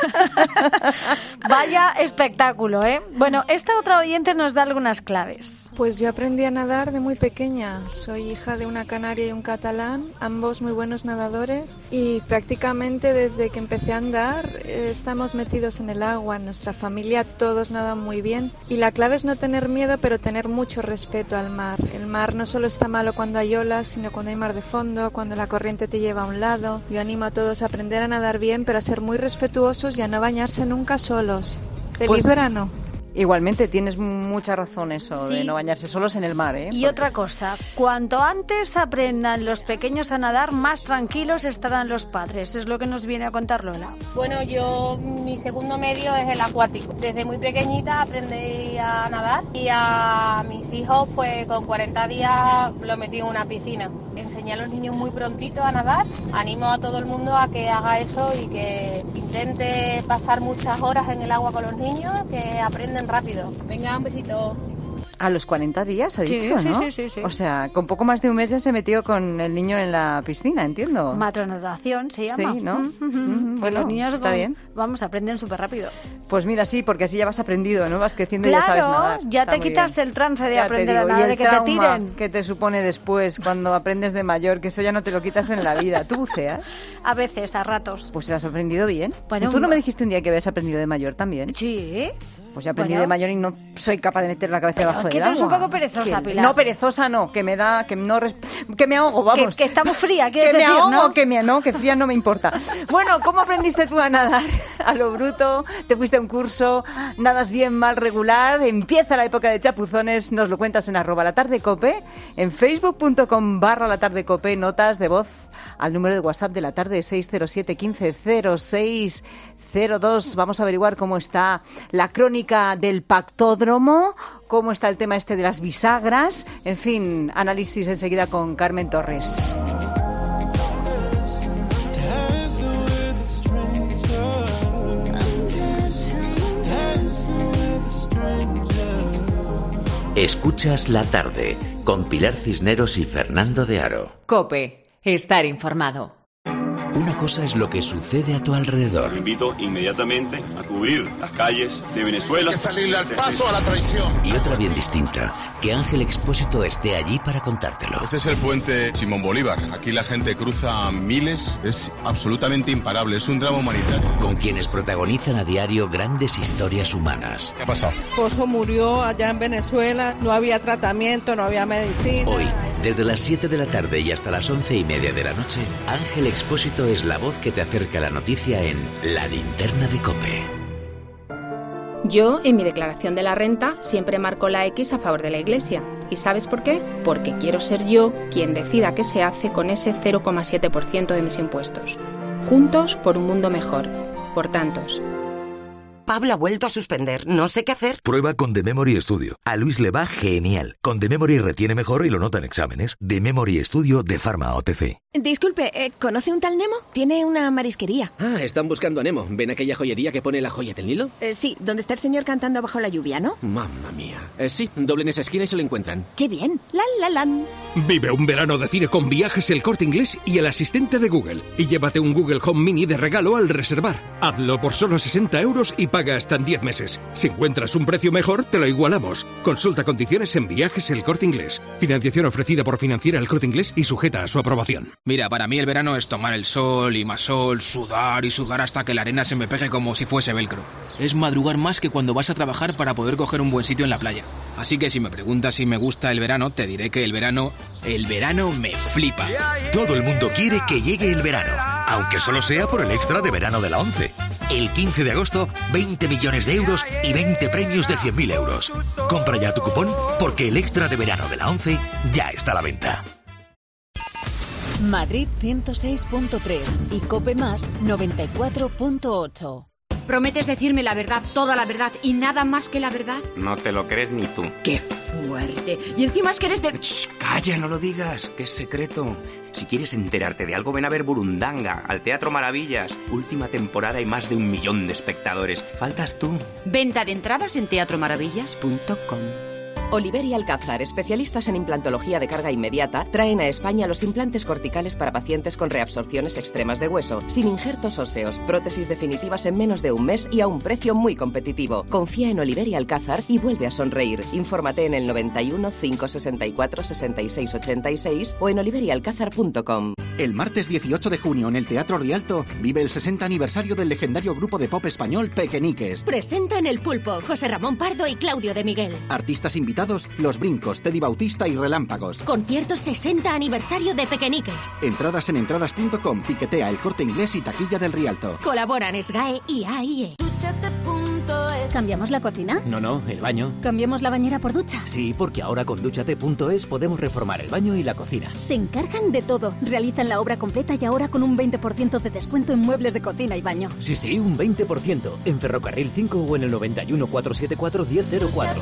Vaya espectáculo, ¿eh? Bueno, esta otra oyente nos da algunas claves. Pues yo aprendí a nadar de muy pequeña. Soy hija de una canaria y un catalán, ambos muy buenos nadadores, y prácticamente desde que empecé a andar eh, estamos metidos en el agua. En nuestra familia todos nadan muy bien y la clave es no tener miedo, pero tener mucho respeto al mar. El mar no solo está malo cuando hay olas, sino cuando hay mar de fondo, cuando la corriente te lleva a un lado. Yo animo a todos a aprender a nadar bien, pero a ser muy respetuosos y a no bañarse nunca solos. ¡Feliz Pues, verano! Igualmente, tienes mucha razón eso Sí. de no bañarse solos en el mar, ¿eh? Y Porque- otra cosa, cuanto antes aprendan los pequeños a nadar, más tranquilos estarán los padres. Es lo que nos viene a contar Lola. Bueno, yo, mi segundo medio es el acuático. Desde muy pequeñita aprendí a nadar y a mis hijos, pues con cuarenta días lo metí en una piscina. Enseñé a los niños muy prontito a nadar. Animo a todo el mundo a que haga eso y que intente pasar muchas horas en el agua con los niños, que aprenden rápido. Venga, un besito. A los cuarenta días, ha Sí, dicho, sí, ¿no? sí, sí, sí. O sea, con poco más de un mes ya se metió con el niño en la piscina, entiendo. Matronadación se llama. Sí, ¿no? Mm, mm, mm. Mm, Que bueno, los niños está con- bien. Vamos, aprenden súper rápido. Pues mira, sí, porque así ya vas aprendido, ¿no? Vas creciendo y ya Claro, sabes nadar. ya Está te muy quitas bien. el trance de Ya te aprender a digo, y nadar, el de que te trauma tiren. que te supone después cuando aprendes de mayor, que eso ya no te lo quitas en la vida. ¿Tú buceas? A veces, a ratos. Pues has aprendido bien. Bueno, ¿Tú no me dijiste un día que habías aprendido de mayor también? Sí. Pues he aprendido Bueno. de mayor y no soy capaz de meter la cabeza Pero debajo es que del tú eres agua. un poco perezosa, Que- Pilar. No, perezosa no, que me da, que no, res- que me ahogo, vamos. Que, que está muy fría, Que quieres me decir, ahogo, ¿no? que me no, que fría no me importa. Bueno, ¿cómo aprendiste tú a nadar? A lo bruto, te fuiste a un curso, nadas bien, mal, regular, empieza la época de chapuzones, nos lo cuentas en arroba la tarde cope, en facebook punto com barra la tarde cope, notas de voz al número de WhatsApp de la tarde seis cero siete quince cero seis cero dos. Vamos a averiguar cómo está la crónica del pactódromo, cómo está el tema este de las bisagras, en fin, análisis enseguida con Carmen Torres. Escuchas la tarde con Pilar Cisneros y Fernando de Aro. COPE. Estar informado. Una cosa es lo que sucede a tu alrededor. Te invito inmediatamente a cubrir las calles de Venezuela. Hay que salirle al paso a la traición. Y otra bien distinta, que Ángel Expósito esté allí para contártelo. Este es el puente Simón Bolívar. Aquí la gente cruza a miles. Es absolutamente imparable. Es un drama humanitario. Con quienes protagonizan a diario grandes historias humanas. ¿Qué ha pasado? Esposo murió allá en Venezuela. No había tratamiento, no había medicina. Hoy, desde las siete de la tarde y hasta las once y media de la noche, Ángel Expósito es la voz que te acerca la noticia en La Linterna de COPE. Yo, en mi declaración de la renta, siempre marco la X a favor de la Iglesia. ¿Y sabes por qué? Porque quiero ser yo quien decida qué se hace con ese cero coma siete por ciento de mis impuestos. Juntos por un mundo mejor. Por tantos. Pablo ha vuelto a suspender. No sé qué hacer. Prueba con The Memory Studio. A Luis le va genial. Con The Memory retiene mejor y lo nota en exámenes. The Memory Studio de Pharma O T C. Disculpe, eh, ¿conoce un tal Nemo? Tiene una marisquería. Ah, están buscando a Nemo. ¿Ven aquella joyería que pone la joya del Nilo? Eh, sí, donde está el señor cantando bajo la lluvia, ¿no? Mamma mía. Eh, sí, doblen esa esquina y se lo encuentran. ¡Qué bien! ¡La, la, lan! Vive un verano de cine con Viajes El Corte Inglés y el asistente de Google. Y llévate un Google Home Mini de regalo al reservar. Hazlo por solo sesenta euros y paga hasta en diez meses. Si encuentras un precio mejor, te lo igualamos. Consulta condiciones en Viajes El Corte Inglés. Financiación ofrecida por Financiera El Corte Inglés y sujeta a su aprobación. Mira, para mí el verano es tomar el sol y más sol, sudar y sudar hasta que la arena se me pegue como si fuese velcro. Es madrugar más que cuando vas a trabajar para poder coger un buen sitio en la playa. Así que si me preguntas si me gusta el verano, te diré que el verano, el verano me flipa. Todo el mundo quiere que llegue el verano, aunque solo sea por el extra de verano de la ONCE. El quince de agosto, veinte millones de euros y veinte premios de cien mil euros. Compra ya tu cupón porque el extra de verano de la ONCE ya está a la venta. Madrid ciento seis punto tres y COPE Más noventa y cuatro punto ocho. ¿Prometes decirme la verdad, toda la verdad y nada más que la verdad? No te lo crees ni tú. ¡Qué fuerte! Y encima es que eres de... Shh, calla, no lo digas, que es secreto. Si quieres enterarte de algo, ven a ver Burundanga, al Teatro Maravillas. Última temporada y más de un millón de espectadores. Faltas tú. Venta de entradas en teatro maravillas punto com. Oliver y Alcázar, especialistas en implantología de carga inmediata, traen a España los implantes corticales para pacientes con reabsorciones extremas de hueso, sin injertos óseos, prótesis definitivas en menos de un mes y a un precio muy competitivo. Confía en Oliver y Alcázar y vuelve a sonreír. Infórmate en el noventa y uno, cinco sesenta y cuatro, sesenta y seis ochenta y seis o en oliver y alcázar punto com. El martes dieciocho de junio en el Teatro Rialto vive el sesenta aniversario del legendario grupo de pop español Pequeñiques. Presentan El Pulpo, José Ramón Pardo y Claudio de Miguel. Artistas invitados: Los Brincos, Teddy Bautista y Relámpagos. Concierto sesenta aniversario de Pequeñiques. Entradas en entradas punto com, Tiquetea, El Corte Inglés y Taquilla del Rialto. Colaboran SGAE y A I E. ¿Cambiamos la cocina? No, no, el baño. ¿Cambiamos la bañera por ducha? Sí, porque ahora con Dúchate punto es podemos reformar el baño y la cocina. Se encargan de todo. Realizan la obra completa y ahora con un veinte por ciento de descuento en muebles de cocina y baño. Sí, sí, un veinte por ciento. En Ferrocarril cinco o en el noventa y uno, cuatrocientos setenta y cuatro, diez cero cuatro.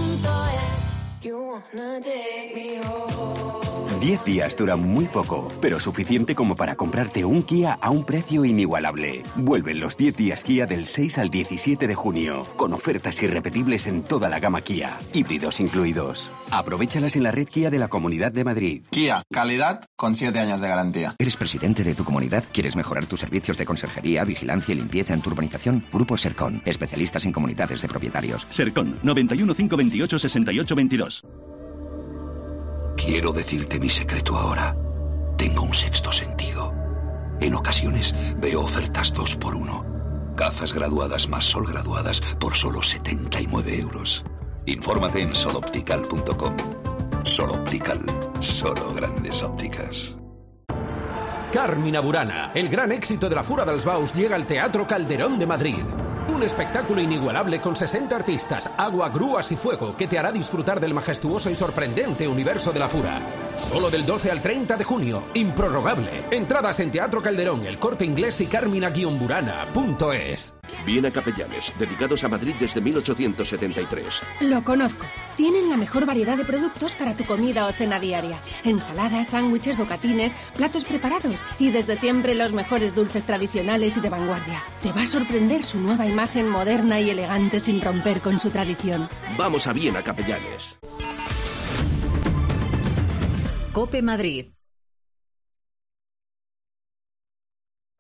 diez días dura muy poco, pero suficiente como para comprarte un Kia a un precio inigualable. Vuelven los diez días Kia del seis al diecisiete de junio, con ofertas irrepetibles en toda la gama Kia, híbridos incluidos. Aprovéchalas en la red Kia de la Comunidad de Madrid. Kia, calidad con siete años de garantía. ¿Eres presidente de tu comunidad? ¿Quieres mejorar tus servicios de conserjería, vigilancia y limpieza en tu urbanización? Grupo Sercon, especialistas en comunidades de propietarios. Sercon, noventa y uno, cinco veintiocho, sesenta y ocho veintidós. Quiero decirte mi secreto ahora. Tengo un sexto sentido. En ocasiones veo ofertas dos por uno. Gafas graduadas más sol graduadas por solo setenta y nueve euros. Infórmate en sol optical punto com. Sol Optical. Solo grandes ópticas. Carmina Burana, el gran éxito de la Fura dels Baus, llega al Teatro Calderón de Madrid. Un espectáculo inigualable con sesenta artistas, agua, grúas y fuego que te hará disfrutar del majestuoso y sorprendente universo de la Fura. Solo del doce al treinta de junio, improrrogable. Entradas en Teatro Calderón, El Corte Inglés y carmina guion burana punto es. Viena Capellanes, dedicados a Madrid desde mil ochocientos setenta y tres. Lo conozco. Tienen la mejor variedad de productos para tu comida o cena diaria. Ensaladas, sándwiches, bocatines, platos preparados y desde siempre los mejores dulces tradicionales y de vanguardia. Te va a sorprender su nueva imagen moderna y elegante sin romper con su tradición. Vamos a Viena Capellanes. COPE Madrid.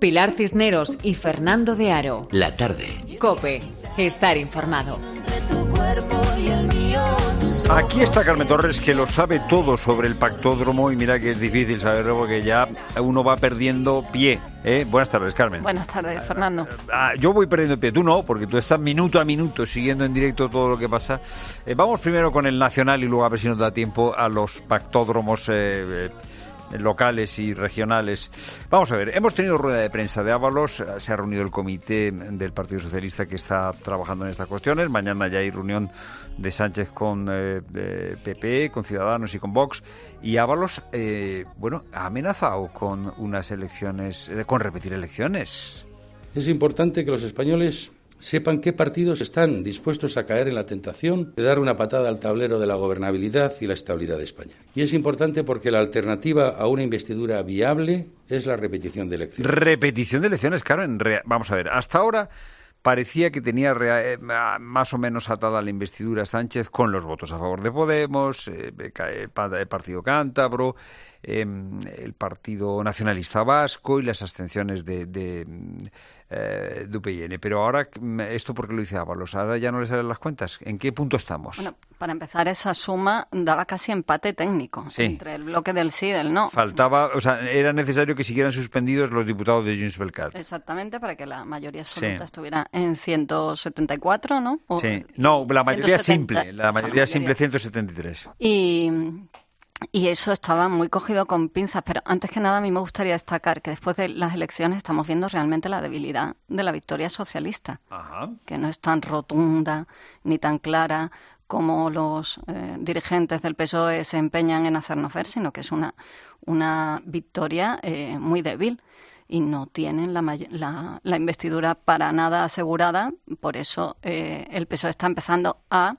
Pilar Cisneros y Fernando de Aro. La tarde. COPE. Estar informado. Aquí está Carmen Torres, que lo sabe todo sobre el pactódromo, y mira que es difícil saberlo porque ya uno va perdiendo pie. ¿eh? Buenas tardes, Carmen. Buenas tardes, Fernando. Ah, yo voy perdiendo pie, tú no, porque tú estás minuto a minuto siguiendo en directo todo lo que pasa. Eh, vamos primero con el nacional y luego a ver si nos da tiempo a los pactódromos eh, eh, locales y regionales. Vamos a ver, hemos tenido rueda de prensa de Ábalos, se ha reunido el comité del Partido Socialista que está trabajando en estas cuestiones, mañana ya hay reunión de Sánchez con eh, de P P, con Ciudadanos y con Vox, y Ábalos, eh, bueno, ha amenazado con unas elecciones, eh, con repetir elecciones. Es importante que los españoles sepan qué partidos están dispuestos a caer en la tentación de dar una patada al tablero de la gobernabilidad y la estabilidad de España. Y es importante porque la alternativa a una investidura viable es la repetición de elecciones. Repetición de elecciones, Carmen. Vamos a ver, hasta ahora parecía que tenía rea- más o menos atada la investidura Sánchez con los votos a favor de Podemos, eh, el Partido Cántabro, eh, el Partido Nacionalista Vasco y las abstenciones de, de, eh, de U P N. Pero ahora, ¿esto por qué lo dice Ábalos? ¿Ahora ya no le salen las cuentas? ¿En qué punto estamos? Bueno, para empezar, esa suma daba casi empate técnico sí. entre el bloque del sí y del no. Faltaba, o sea, era necesario que siguieran suspendidos los diputados de Junts pel Cat. Exactamente, para que la mayoría absoluta sí. estuviera en ciento setenta y cuatro, ¿no? O, sí, no, la mayoría ciento setenta, simple, la mayoría simple ciento setenta y tres. Y... Y eso estaba muy cogido con pinzas, pero antes que nada a mí me gustaría destacar que después de las elecciones estamos viendo realmente la debilidad de la victoria socialista, Ajá. que no es tan rotunda ni tan clara como los eh, dirigentes del P S O E se empeñan en hacernos ver, sino que es una, una victoria eh, muy débil. Y no tienen la, la, la investidura para nada asegurada, por eso eh, el P S O E está empezando a,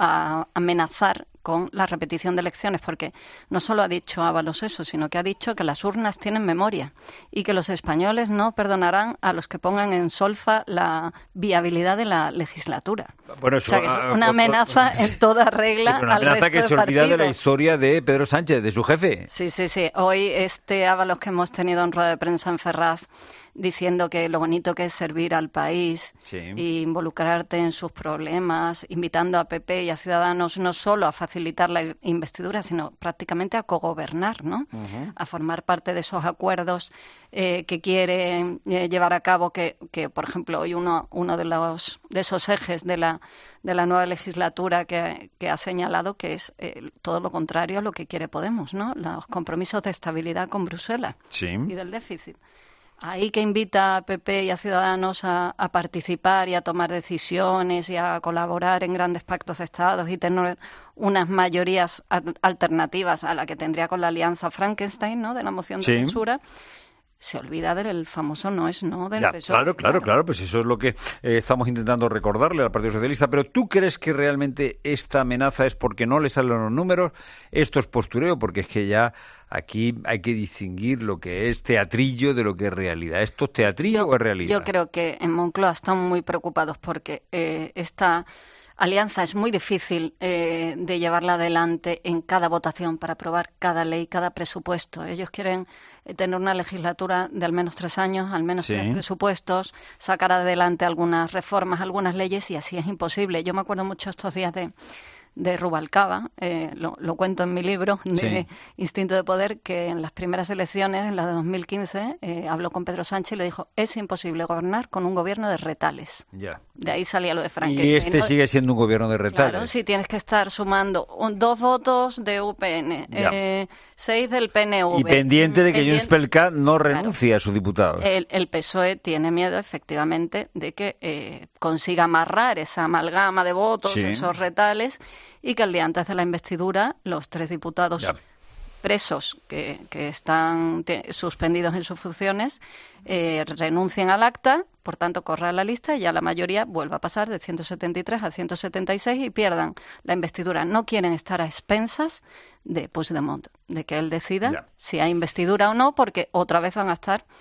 a amenazar con la repetición de elecciones, porque no solo ha dicho Ábalos eso, sino que ha dicho que las urnas tienen memoria y que los españoles no perdonarán a los que pongan en solfa la viabilidad de la legislatura. Bueno, eso, o sea, que es una amenaza en toda regla sí, una al amenaza resto que se de olvida de la partidos. historia de Pedro Sánchez, de su jefe. Sí, sí, sí. Hoy este Ábalos que hemos tenido en rueda de prensa en Ferraz, diciendo que lo bonito que es servir al país sí. e involucrarte en sus problemas, invitando a P P y a Ciudadanos no solo a facilitar la investidura, sino prácticamente a cogobernar, ¿no? Uh-huh. A formar parte de esos acuerdos eh, que quiere eh, llevar a cabo, que, que por ejemplo hoy uno, uno de los de esos ejes de la de la nueva legislatura que, que ha señalado que es eh, todo lo contrario a lo que quiere Podemos, ¿no? Los compromisos de estabilidad con Bruselas sí. y del déficit. Ahí que invita a P P y a Ciudadanos a, a participar y a tomar decisiones y a colaborar en grandes pactos de Estados y tener unas mayorías alternativas a la que tendría con la alianza Frankenstein, ¿no?, de la moción de sí. censura. Se olvida del famoso no es no del ya, P S O E. Claro, claro, claro, pues eso es lo que eh, estamos intentando recordarle al Partido Socialista. Pero ¿tú crees que realmente esta amenaza es porque no le salen los números? Esto es postureo, porque es que ya aquí hay que distinguir lo que es teatrillo de lo que es realidad. ¿Esto es teatrillo yo, o es realidad? Yo creo que en Moncloa están muy preocupados porque eh, esta alianza es muy difícil eh, de llevarla adelante en cada votación para aprobar cada ley, cada presupuesto. Ellos quieren eh, tener una legislatura de al menos tres años, al menos sí. tres presupuestos, sacar adelante algunas reformas, algunas leyes, y así es imposible. Yo me acuerdo mucho estos días de de Rubalcaba, eh, lo, lo cuento en mi libro de sí. Instinto de Poder, que en las primeras elecciones, en las de dos mil quince, eh, habló con Pedro Sánchez y le dijo: es imposible gobernar con un gobierno de retales. Ya. De ahí salía lo de Frankenstein. Y este ¿no? sigue siendo un gobierno de retales. Claro, sí, tienes que estar sumando un, dos votos de U P N, eh, seis del P N V. Y pendiente de que Junts pel Cat no renuncie claro. a sus diputados. El, el P S O E tiene miedo, efectivamente, de que eh, consiga amarrar esa amalgama de votos, sí. esos retales, y que el día antes de la investidura los tres diputados ya. presos que, que están te, suspendidos en sus funciones eh, renuncien al acta, por tanto corra la lista y ya la mayoría vuelva a pasar de ciento setenta y tres a ciento setenta y seis y pierdan la investidura. No quieren estar a expensas de Puigdemont, de que él decida ya. si hay investidura o no, porque otra vez van a estar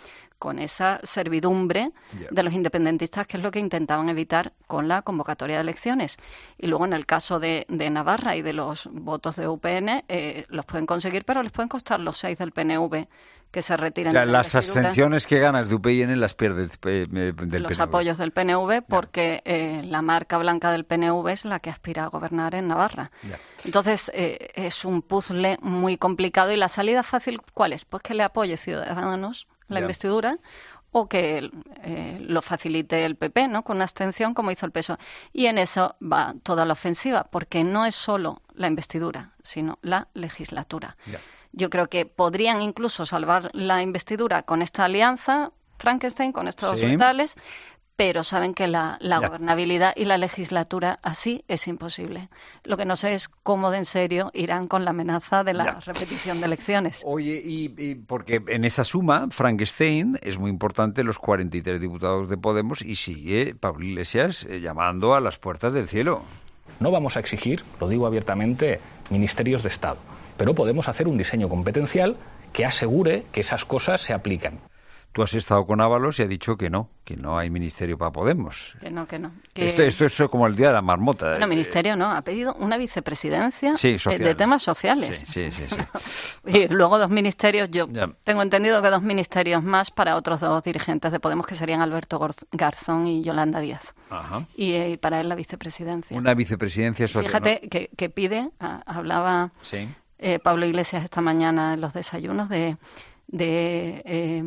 con esa servidumbre yeah. de los independentistas, que es lo que intentaban evitar con la convocatoria de elecciones. Y luego, en el caso de, de Navarra y de los votos de U P N, eh, los pueden conseguir, pero les pueden costar los seis del P N V que se retiren. O sea, de la las abstenciones que ganas de U P N las pierdes eh, del P N V. Los apoyos del P N V, porque eh, la marca blanca del P N V es la que aspira a gobernar en Navarra. Yeah. Entonces, eh, es un puzzle muy complicado. ¿Y la salida fácil cuál es? Pues que le apoye Ciudadanos la yeah. investidura, o que eh, lo facilite el P P, ¿no? Con una abstención, como hizo el P S O E. Y en eso va toda la ofensiva, porque no es solo la investidura, sino la legislatura. Yeah. Yo creo que podrían incluso salvar la investidura con esta alianza, Frankenstein, con estos sí. retales, pero saben que la, la gobernabilidad y la legislatura así es imposible. Lo que no sé es cómo de en serio irán con la amenaza de la ya. repetición de elecciones. Oye, y, y porque en esa suma, Frankenstein, es muy importante los cuarenta y tres diputados de Podemos, y sigue Pablo Iglesias eh, llamando a las puertas del cielo. No vamos a exigir, lo digo abiertamente, ministerios de Estado, pero podemos hacer un diseño competencial que asegure que esas cosas se aplican. Tú has estado con Ábalos y ha dicho que no, que no hay ministerio para Podemos. Que no, que no. Que... Esto, esto es como el día de la marmota. No, ministerio no, ha pedido una vicepresidencia sí, social. de temas sociales. Sí, sí, sí. sí. Y luego dos ministerios, yo ya. tengo entendido que dos ministerios más para otros dos dirigentes de Podemos, que serían Alberto Garzón y Yolanda Díaz. Ajá. Y, y para él la vicepresidencia. Una vicepresidencia social. Fíjate ¿no? que, que pide, a, hablaba sí. eh, Pablo Iglesias esta mañana en los desayunos de... de eh,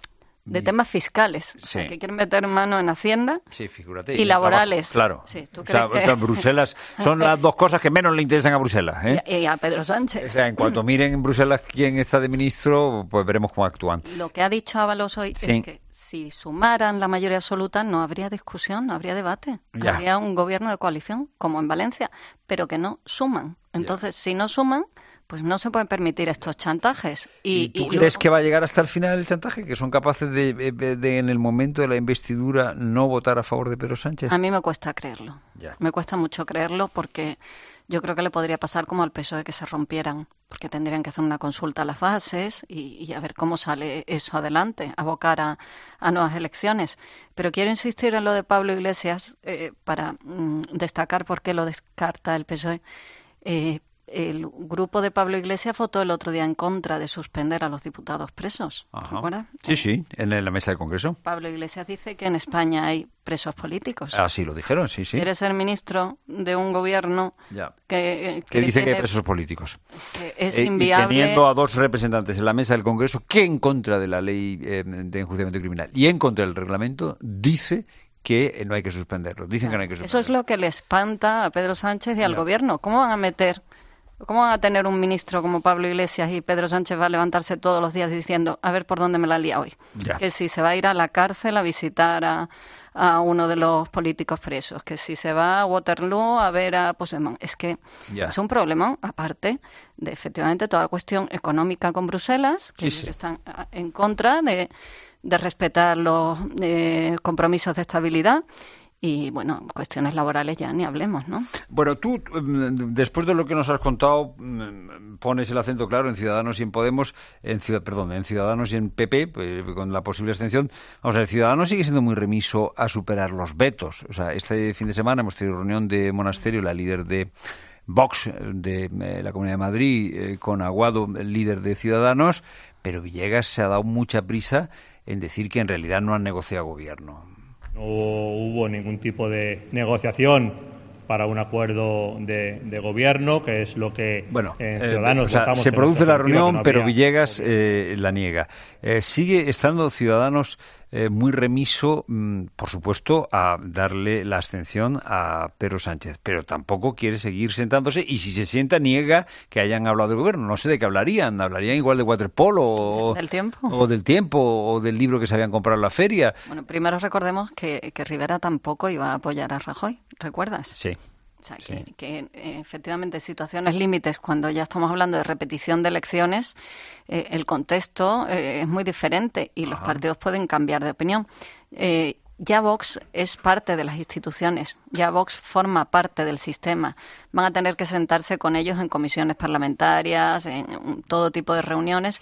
de temas fiscales, o sea, sí. que quieren meter mano en Hacienda sí, figúrate, y, y laborales. Trabajo, claro. Sí, ¿tú o sea, crees que... Bruselas son las dos cosas que menos le interesan a Bruselas. ¿eh? Y, y a Pedro Sánchez. O sea, en cuanto miren en Bruselas quién está de ministro, pues veremos cómo actúan. Lo que ha dicho Ábalos hoy sí. es que si sumaran la mayoría absoluta no habría discusión, no habría debate. Ya. Habría un gobierno de coalición, como en Valencia, pero que no suman. Entonces, ya. si no suman, pues no se pueden permitir estos chantajes. ¿Y, ¿Y tú y crees luego... que va a llegar hasta el final el chantaje? ¿Que son capaces de, de, de, en el momento de la investidura, no votar a favor de Pedro Sánchez? A mí me cuesta creerlo. Ya. Me cuesta mucho creerlo porque yo creo que le podría pasar como al P S O E, que se rompieran, porque tendrían que hacer una consulta a las bases y, y a ver cómo sale eso adelante, abocar a, a nuevas elecciones. Pero quiero insistir en lo de Pablo Iglesias eh, para mm, destacar por qué lo descarta el P S O E. Eh, El grupo de Pablo Iglesias votó el otro día en contra de suspender a los diputados presos. Ajá. Sí, sí, en la mesa del Congreso. Pablo Iglesias dice que en España hay presos políticos. Ah, sí, lo dijeron, sí, sí. Quiere ser ministro de un gobierno ya. que, que, que dice tiene, que hay presos políticos. Que es eh, inviable. Y teniendo a dos representantes en la mesa del Congreso que en contra de la ley eh, de enjuiciamiento criminal y en contra del reglamento dice que no hay que suspenderlo. Dicen claro. que no hay que suspenderlo. Eso es lo que le espanta a Pedro Sánchez y al ya. gobierno. ¿Cómo van a meter... ¿Cómo van a tener un ministro como Pablo Iglesias y Pedro Sánchez va a levantarse todos los días diciendo a ver por dónde me la lía hoy? Ya. Que si se va a ir a la cárcel a visitar a, a uno de los políticos presos, que si se va a Waterloo a ver a Puigdemont. Es que ya. es un problema, aparte de efectivamente toda la cuestión económica con Bruselas, que sí, ellos sí. están en contra de, de respetar los eh, compromisos de estabilidad. Y, bueno, cuestiones laborales ya ni hablemos, ¿no? Bueno, tú, después de lo que nos has contado, pones el acento claro en Ciudadanos y en Podemos, en perdón, en Ciudadanos y en P P, pues, con la posible abstención. Vamos a ver, Ciudadanos sigue siendo muy remiso a superar los vetos. O sea, este fin de semana hemos tenido reunión de Monasterio, la líder de Vox de eh, la Comunidad de Madrid, eh, con Aguado, el líder de Ciudadanos, pero Villegas se ha dado mucha prisa en decir que en realidad no han negociado gobierno. No hubo ningún tipo de negociación para un acuerdo de, de gobierno, que es lo que bueno, en Ciudadanos eh, o sea, se produce la reunión, no pero Villegas eh, la niega. Eh, sigue estando Ciudadanos eh, muy remiso, mmm, por supuesto, a darle la abstención a Pedro Sánchez, pero tampoco quiere seguir sentándose y si se sienta niega que hayan hablado del gobierno. No sé de qué hablarían, hablarían igual de waterpolo o del tiempo o del tiempo o del libro que se habían comprado en la feria. Bueno, primero recordemos que, que Rivera tampoco iba a apoyar a Rajoy, ¿recuerdas? Sí. O sea, que, sí. que eh, efectivamente situaciones límites, cuando ya estamos hablando de repetición de elecciones, eh, el contexto eh, es muy diferente y Ajá. los partidos pueden cambiar de opinión. Eh, ya Vox es parte de las instituciones, ya Vox forma parte del sistema. Van a tener que sentarse con ellos en comisiones parlamentarias, en todo tipo de reuniones.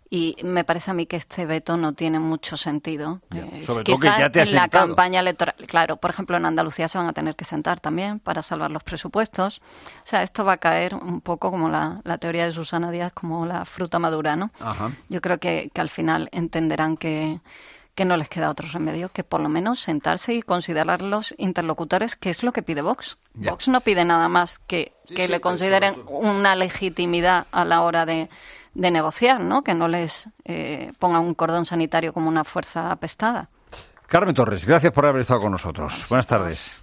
Y me parece a mí que este veto no tiene mucho sentido. Eh, Sobre todo que ya te has en la sentado. campaña electoral. Claro, por ejemplo, en Andalucía se van a tener que sentar también para salvar los presupuestos. O sea, esto va a caer un poco como la, la teoría de Susana Díaz, como la fruta madura, ¿no? Ajá. Yo creo que, que al final entenderán que, que no les queda otro remedio que por lo menos sentarse y considerarlos interlocutores, que es lo que pide Vox. Ya. Vox no pide nada más que, Sí, que sí, le consideren una legitimidad a la hora de, de negociar, ¿no? Que no les eh, pongan un cordón sanitario como una fuerza apestada. Carmen Torres, gracias por haber estado con nosotros. Buenas tardes.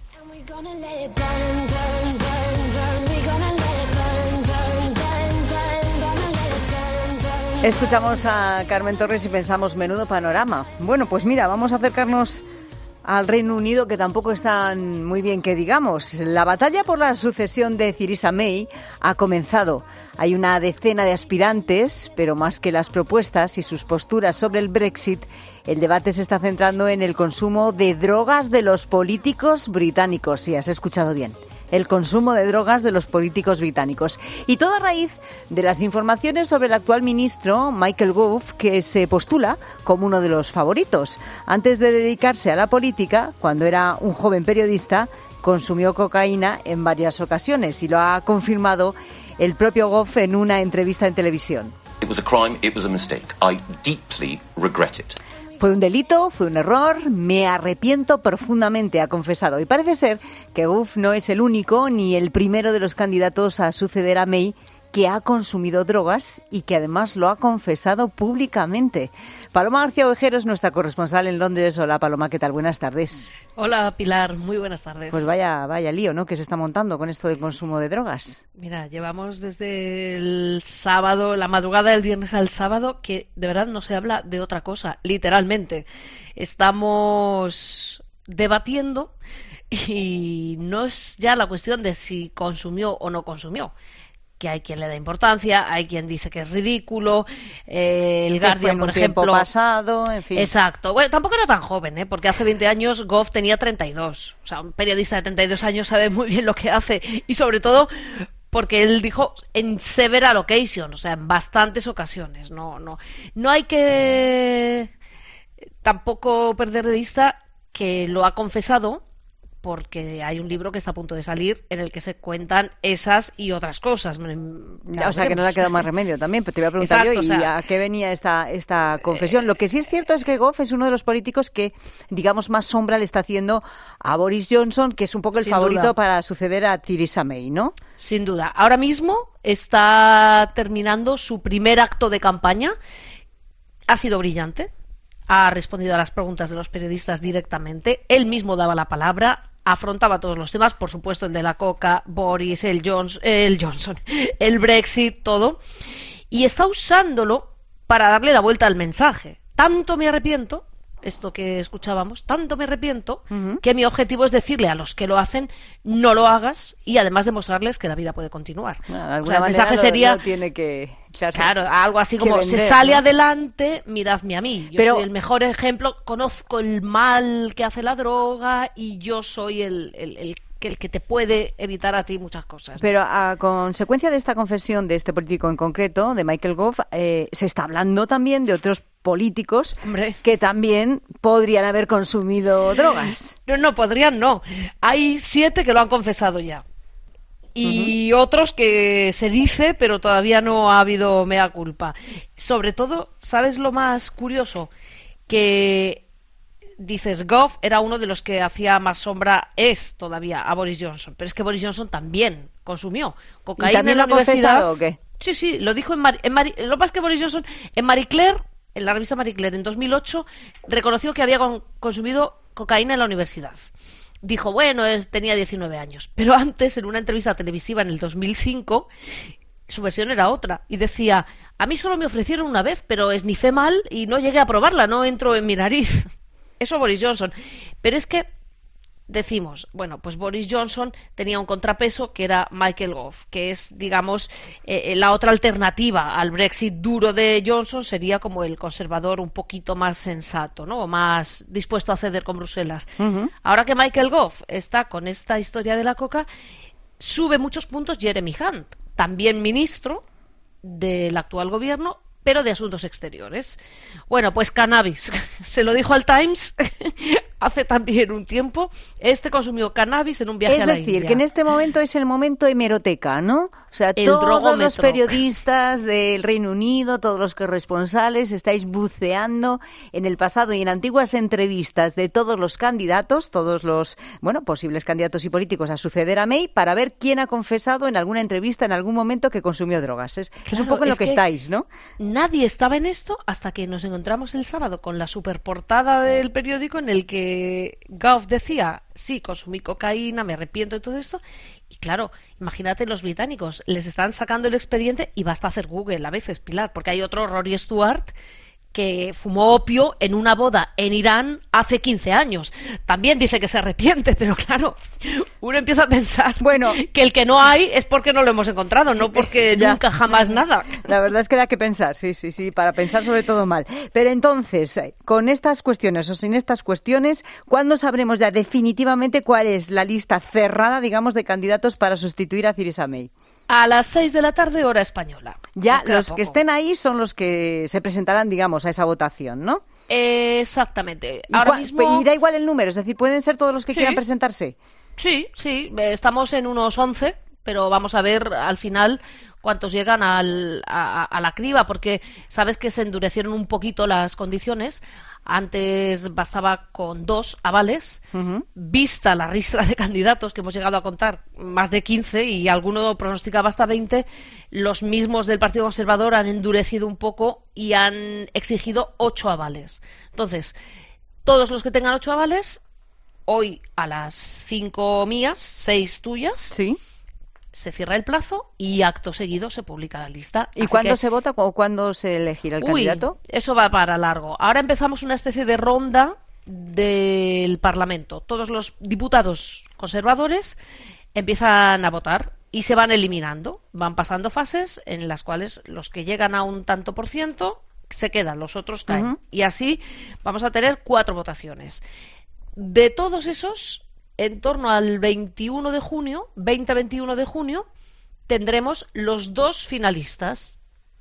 Escuchamos a Carmen Torres y pensamos, menudo panorama. Bueno, pues mira, vamos a acercarnos al Reino Unido, que tampoco están muy bien que digamos. La batalla por la sucesión de Theresa May ha comenzado. Hay una decena de aspirantes, pero más que las propuestas y sus posturas sobre el Brexit, el debate se está centrando en el consumo de drogas de los políticos británicos. Sí, has escuchado bien. El consumo de drogas de los políticos británicos. Y todo a raíz de las informaciones sobre el actual ministro, Michael Gove, que se postula como uno de los favoritos. Antes de dedicarse a la política, cuando era un joven periodista, consumió cocaína en varias ocasiones y lo ha confirmado el propio Gove en una entrevista en televisión. It was a crime, it was a mistake. I deeply regret it. Fue un delito, fue un error, me arrepiento profundamente, ha confesado. Y parece ser que Gove no es el único ni el primero de los candidatos a suceder a May que ha consumido drogas y que además lo ha confesado públicamente. Paloma García Ovejero es nuestra corresponsal en Londres. Hola Paloma, ¿qué tal? Buenas tardes. Hola Pilar, muy buenas tardes. Pues vaya, vaya lío, ¿no?, que se está montando con esto del consumo de drogas. Mira, llevamos desde el sábado, la madrugada del viernes al sábado, que de verdad no se habla de otra cosa, literalmente. Estamos debatiendo y no es ya la cuestión de si consumió o no consumió. Que hay quien le da importancia, hay quien dice que es ridículo, eh, el Guardian, por ejemplo, tiempo pasado, en fin. Exacto. Bueno, tampoco era tan joven, ¿eh? Porque hace veinte años Gove tenía treinta y dos. O sea, un periodista de treinta y dos años sabe muy bien lo que hace y sobre todo porque él dijo en several occasions, o sea, en bastantes ocasiones. No, no, no hay que tampoco perder de vista que lo ha confesado, porque hay un libro que está a punto de salir en el que se cuentan esas y otras cosas. Ya, o sea, que no le ha quedado más remedio también. Pues te iba a preguntar Exacto, yo, ¿y o sea, a qué venía esta, esta confesión? Lo que sí es cierto es que Gove es uno de los políticos que, digamos, más sombra le está haciendo a Boris Johnson, que es un poco el Sin favorito duda. para suceder a Theresa May, ¿no? Sin duda. Ahora mismo está terminando su primer acto de campaña. Ha sido brillante. Ha respondido a las preguntas de los periodistas directamente. Él mismo daba la palabra. Afrontaba todos los temas, por supuesto el de la coca, Boris, el, Jones, el Johnson, el Brexit, todo, y está usándolo para darle la vuelta al mensaje. Tanto me arrepiento, esto que escuchábamos, tanto me arrepiento, uh-huh. que mi objetivo es decirle a los que lo hacen, no lo hagas, y además demostrarles que la vida puede continuar. Bueno, de alguna o sea, el manera mensaje lo, sería... lo tiene que... Claro, claro, algo así como, vender, se sale ¿no? adelante, miradme a mí. Yo Pero, soy el mejor ejemplo, conozco el mal que hace la droga y yo soy el, el, el, el que te puede evitar a ti muchas cosas. Pero a consecuencia de esta confesión de este político en concreto, de Michael Gove, eh, se está hablando también de otros políticos Hombre. que también podrían haber consumido drogas. No, no, podrían no. Hay siete que lo han confesado ya. Y uh-huh. otros que se dice, pero todavía no ha habido mea culpa. Sobre todo, ¿sabes lo más curioso? Que dices, Gove era uno de los que hacía más sombra, es todavía, a Boris Johnson. Pero es que Boris Johnson también consumió cocaína. ¿Y también en la lo ha confesado o qué? Sí, sí, lo dijo en, Mar- en Mar- Lo que pasa es que Boris Johnson en Marie Claire, en la revista Marie Claire, en dos mil ocho, reconoció que había con- consumido cocaína en la universidad. Dijo, bueno, es, tenía diecinueve años. Pero antes, en una entrevista televisiva en el dos mil cinco, su versión era otra. Y decía, a mí solo me ofrecieron una vez, pero esnifé mal y no llegué a probarla, no entró en mi nariz. Eso Boris Johnson. Pero es que decimos, bueno, pues Boris Johnson tenía un contrapeso que era Michael Gove, que es, digamos, eh, la otra alternativa al Brexit duro de Johnson, sería como el conservador un poquito más sensato, ¿no? O más dispuesto a ceder con Bruselas. Uh-huh. Ahora que Michael Gove está con esta historia de la coca, sube muchos puntos Jeremy Hunt, también ministro del actual gobierno, pero de asuntos exteriores. Bueno, pues cannabis. Se lo dijo al Times hace también un tiempo. Este consumió cannabis en un viaje es a la decir, India. que en este momento es el momento hemeroteca, ¿no? O sea, El todos drogómetro. los periodistas del Reino Unido, todos los corresponsales, estáis buceando en el pasado y en antiguas entrevistas de todos los candidatos, todos los, bueno, posibles candidatos y políticos a suceder a May, para ver quién ha confesado en alguna entrevista en algún momento que consumió drogas. Es, Claro, es un poco en lo es que, que estáis, ¿no? Nadie estaba en esto hasta que nos encontramos el sábado con la superportada del periódico en el que Gove decía, sí, consumí cocaína, me arrepiento de todo esto. Y claro, imagínate los británicos, les están sacando el expediente y basta hacer Google a veces, Pilar, porque hay otro Rory Stewart que fumó opio en una boda en Irán hace quince años. También dice que se arrepiente, pero claro, uno empieza a pensar bueno, que el que no hay es porque no lo hemos encontrado, no porque ya. nunca jamás nada. La verdad es que da que pensar, sí, sí, sí, para pensar sobre todo mal. Pero entonces, con estas cuestiones o sin estas cuestiones, ¿cuándo sabremos ya definitivamente cuál es la lista cerrada, digamos, de candidatos para sustituir a Theresa May? A las seis de la tarde, hora española. Ya, Queda los poco. que estén ahí son los que se presentarán, digamos, a esa votación, ¿no? Eh, exactamente. ¿Y, Ahora cua- mismo... y da igual el número? Es decir, ¿pueden ser todos los que Sí. quieran presentarse? Sí, sí. eh, Estamos en unos once, pero vamos a ver al final cuántos llegan al, a, a la criba, porque sabes que se endurecieron un poquito las condiciones. Antes bastaba con dos avales, Uh-huh. vista la ristra de candidatos que hemos llegado a contar, más de quince, y alguno pronosticaba hasta veinte, los mismos del Partido Conservador han endurecido un poco y han exigido ocho avales. Entonces, todos los que tengan ocho avales, hoy a las cinco mías, seis tuyas, sí. se cierra el plazo y acto seguido se publica la lista. ¿Y Así cuándo que- se vota o cuándo se elegirá el Uy, candidato? eso va para largo. Ahora empezamos una especie de ronda del Parlamento. Todos los diputados conservadores empiezan a votar y se van eliminando. Van pasando fases en las cuales los que llegan a un tanto por ciento se quedan, los otros caen. Ujú. Y así vamos a tener cuatro votaciones. De todos esos, en torno al veintiuno de junio, veinte a veintiuno de junio, tendremos los dos finalistas.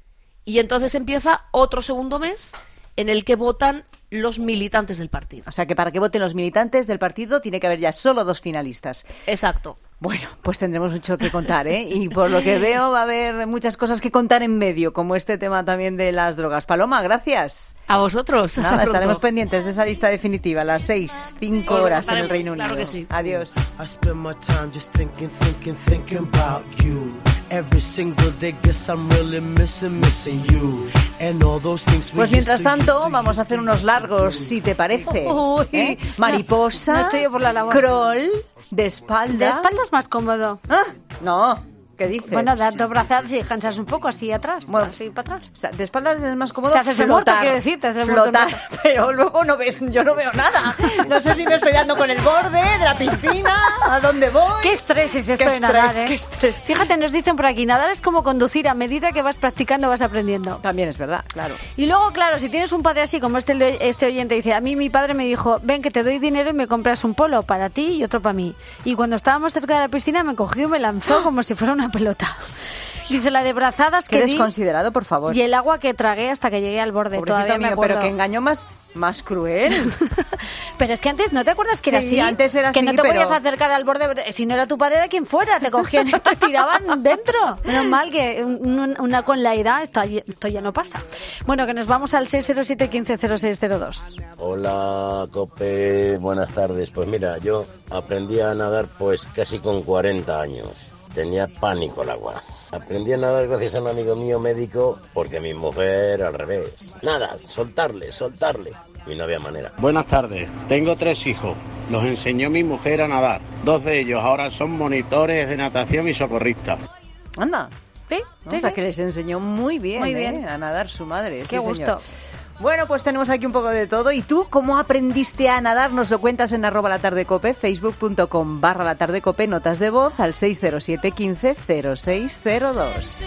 Y entonces empieza otro segundo mes en el que votan los militantes del partido. O sea, que para que voten los militantes del partido tiene que haber ya solo dos finalistas. Exacto. Bueno, pues tendremos mucho que contar, ¿eh? Y por lo que veo va a haber muchas cosas que contar en medio, como este tema también de las drogas. Paloma, gracias. A vosotros. Nada, Hasta estaremos pronto. pendientes de esa lista definitiva, a las seis, cinco Pues horas en el estaremos, Reino Unido. claro que sí. Adiós. I spend my time just thinking, thinking, thinking about you. Every single day, guess I'm really missing, missing you. And all those things we Pues mientras used to tanto, vamos a hacer unos largos, si te parece. Uy, ¿Eh? Mariposa, no, no estoy yo por la labor. crawl, de espalda. De espaldas más cómodo. Ah, no, ¿qué dices? Bueno, dar dos brazadas y descansas un poco así atrás, Bueno, así para atrás. O sea, de espaldas es más cómodo Te haces el muerto, flotar, quiero decir, te haces el muerto flotar, en casa. pero luego no ves, yo no veo nada. No sé si me estoy dando con el borde de la piscina, a dónde voy. Qué estrés es esto Qué de nadar, estrés, ¿eh? qué estrés. Fíjate, nos dicen por aquí, nadar es como conducir, a medida que vas practicando vas aprendiendo. También es verdad, claro. Y luego, claro, si tienes un padre así como este, este oyente, dice, a mí mi padre me dijo, ven que te doy dinero y me compras un polo para ti y otro para mí. Y cuando estábamos cerca de la piscina me cogió y me lanzó como si fuera una pelota. Dice, la de brazadas Qué que di desconsiderado, por favor. y el agua que tragué hasta que llegué al borde. Pobrecito Todavía me mío, pero acuerdo. que engañó más, más cruel. Pero es que antes, ¿no te acuerdas que era Sí, así? antes era que así, no te pero- podías acercar al borde, si no era tu padre, era quien fuera, te cogían y te tiraban dentro. Menos mal que un- una con la edad, esto, esto ya no pasa. Bueno, que nos vamos al seis cero siete, uno cinco cero seis cero dos. Hola, Cope, buenas tardes. Pues mira, yo aprendí a nadar pues casi con cuarenta años. Tenía pánico al agua. Aprendí a nadar gracias a un amigo mío médico porque mi mujer al revés. Nada, soltarle, soltarle. Y no había manera. Buenas tardes, tengo tres hijos. Los enseñó mi mujer a nadar. Dos de ellos ahora son monitores de natación y socorristas. Anda. ¿Sí? ¿no? Sí, O sea, sí. que les enseñó muy bien, Muy bien. ¿eh? A nadar su madre. Qué sí, señor. gusto. Bueno, pues tenemos aquí un poco de todo. ¿Y tú cómo aprendiste a nadar? Nos lo cuentas en arroba la tarde cope, facebook.com barra la tarde cope, notas de voz al seis cero siete, quince, cero seis cero dos.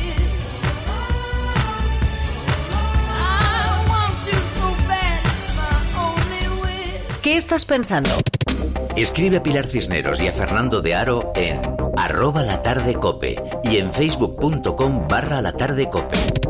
¿Qué estás pensando? Escribe a Pilar Cisneros y a Fernando de Aro en arroba la tarde cope y en facebook.com barra la tarde cope.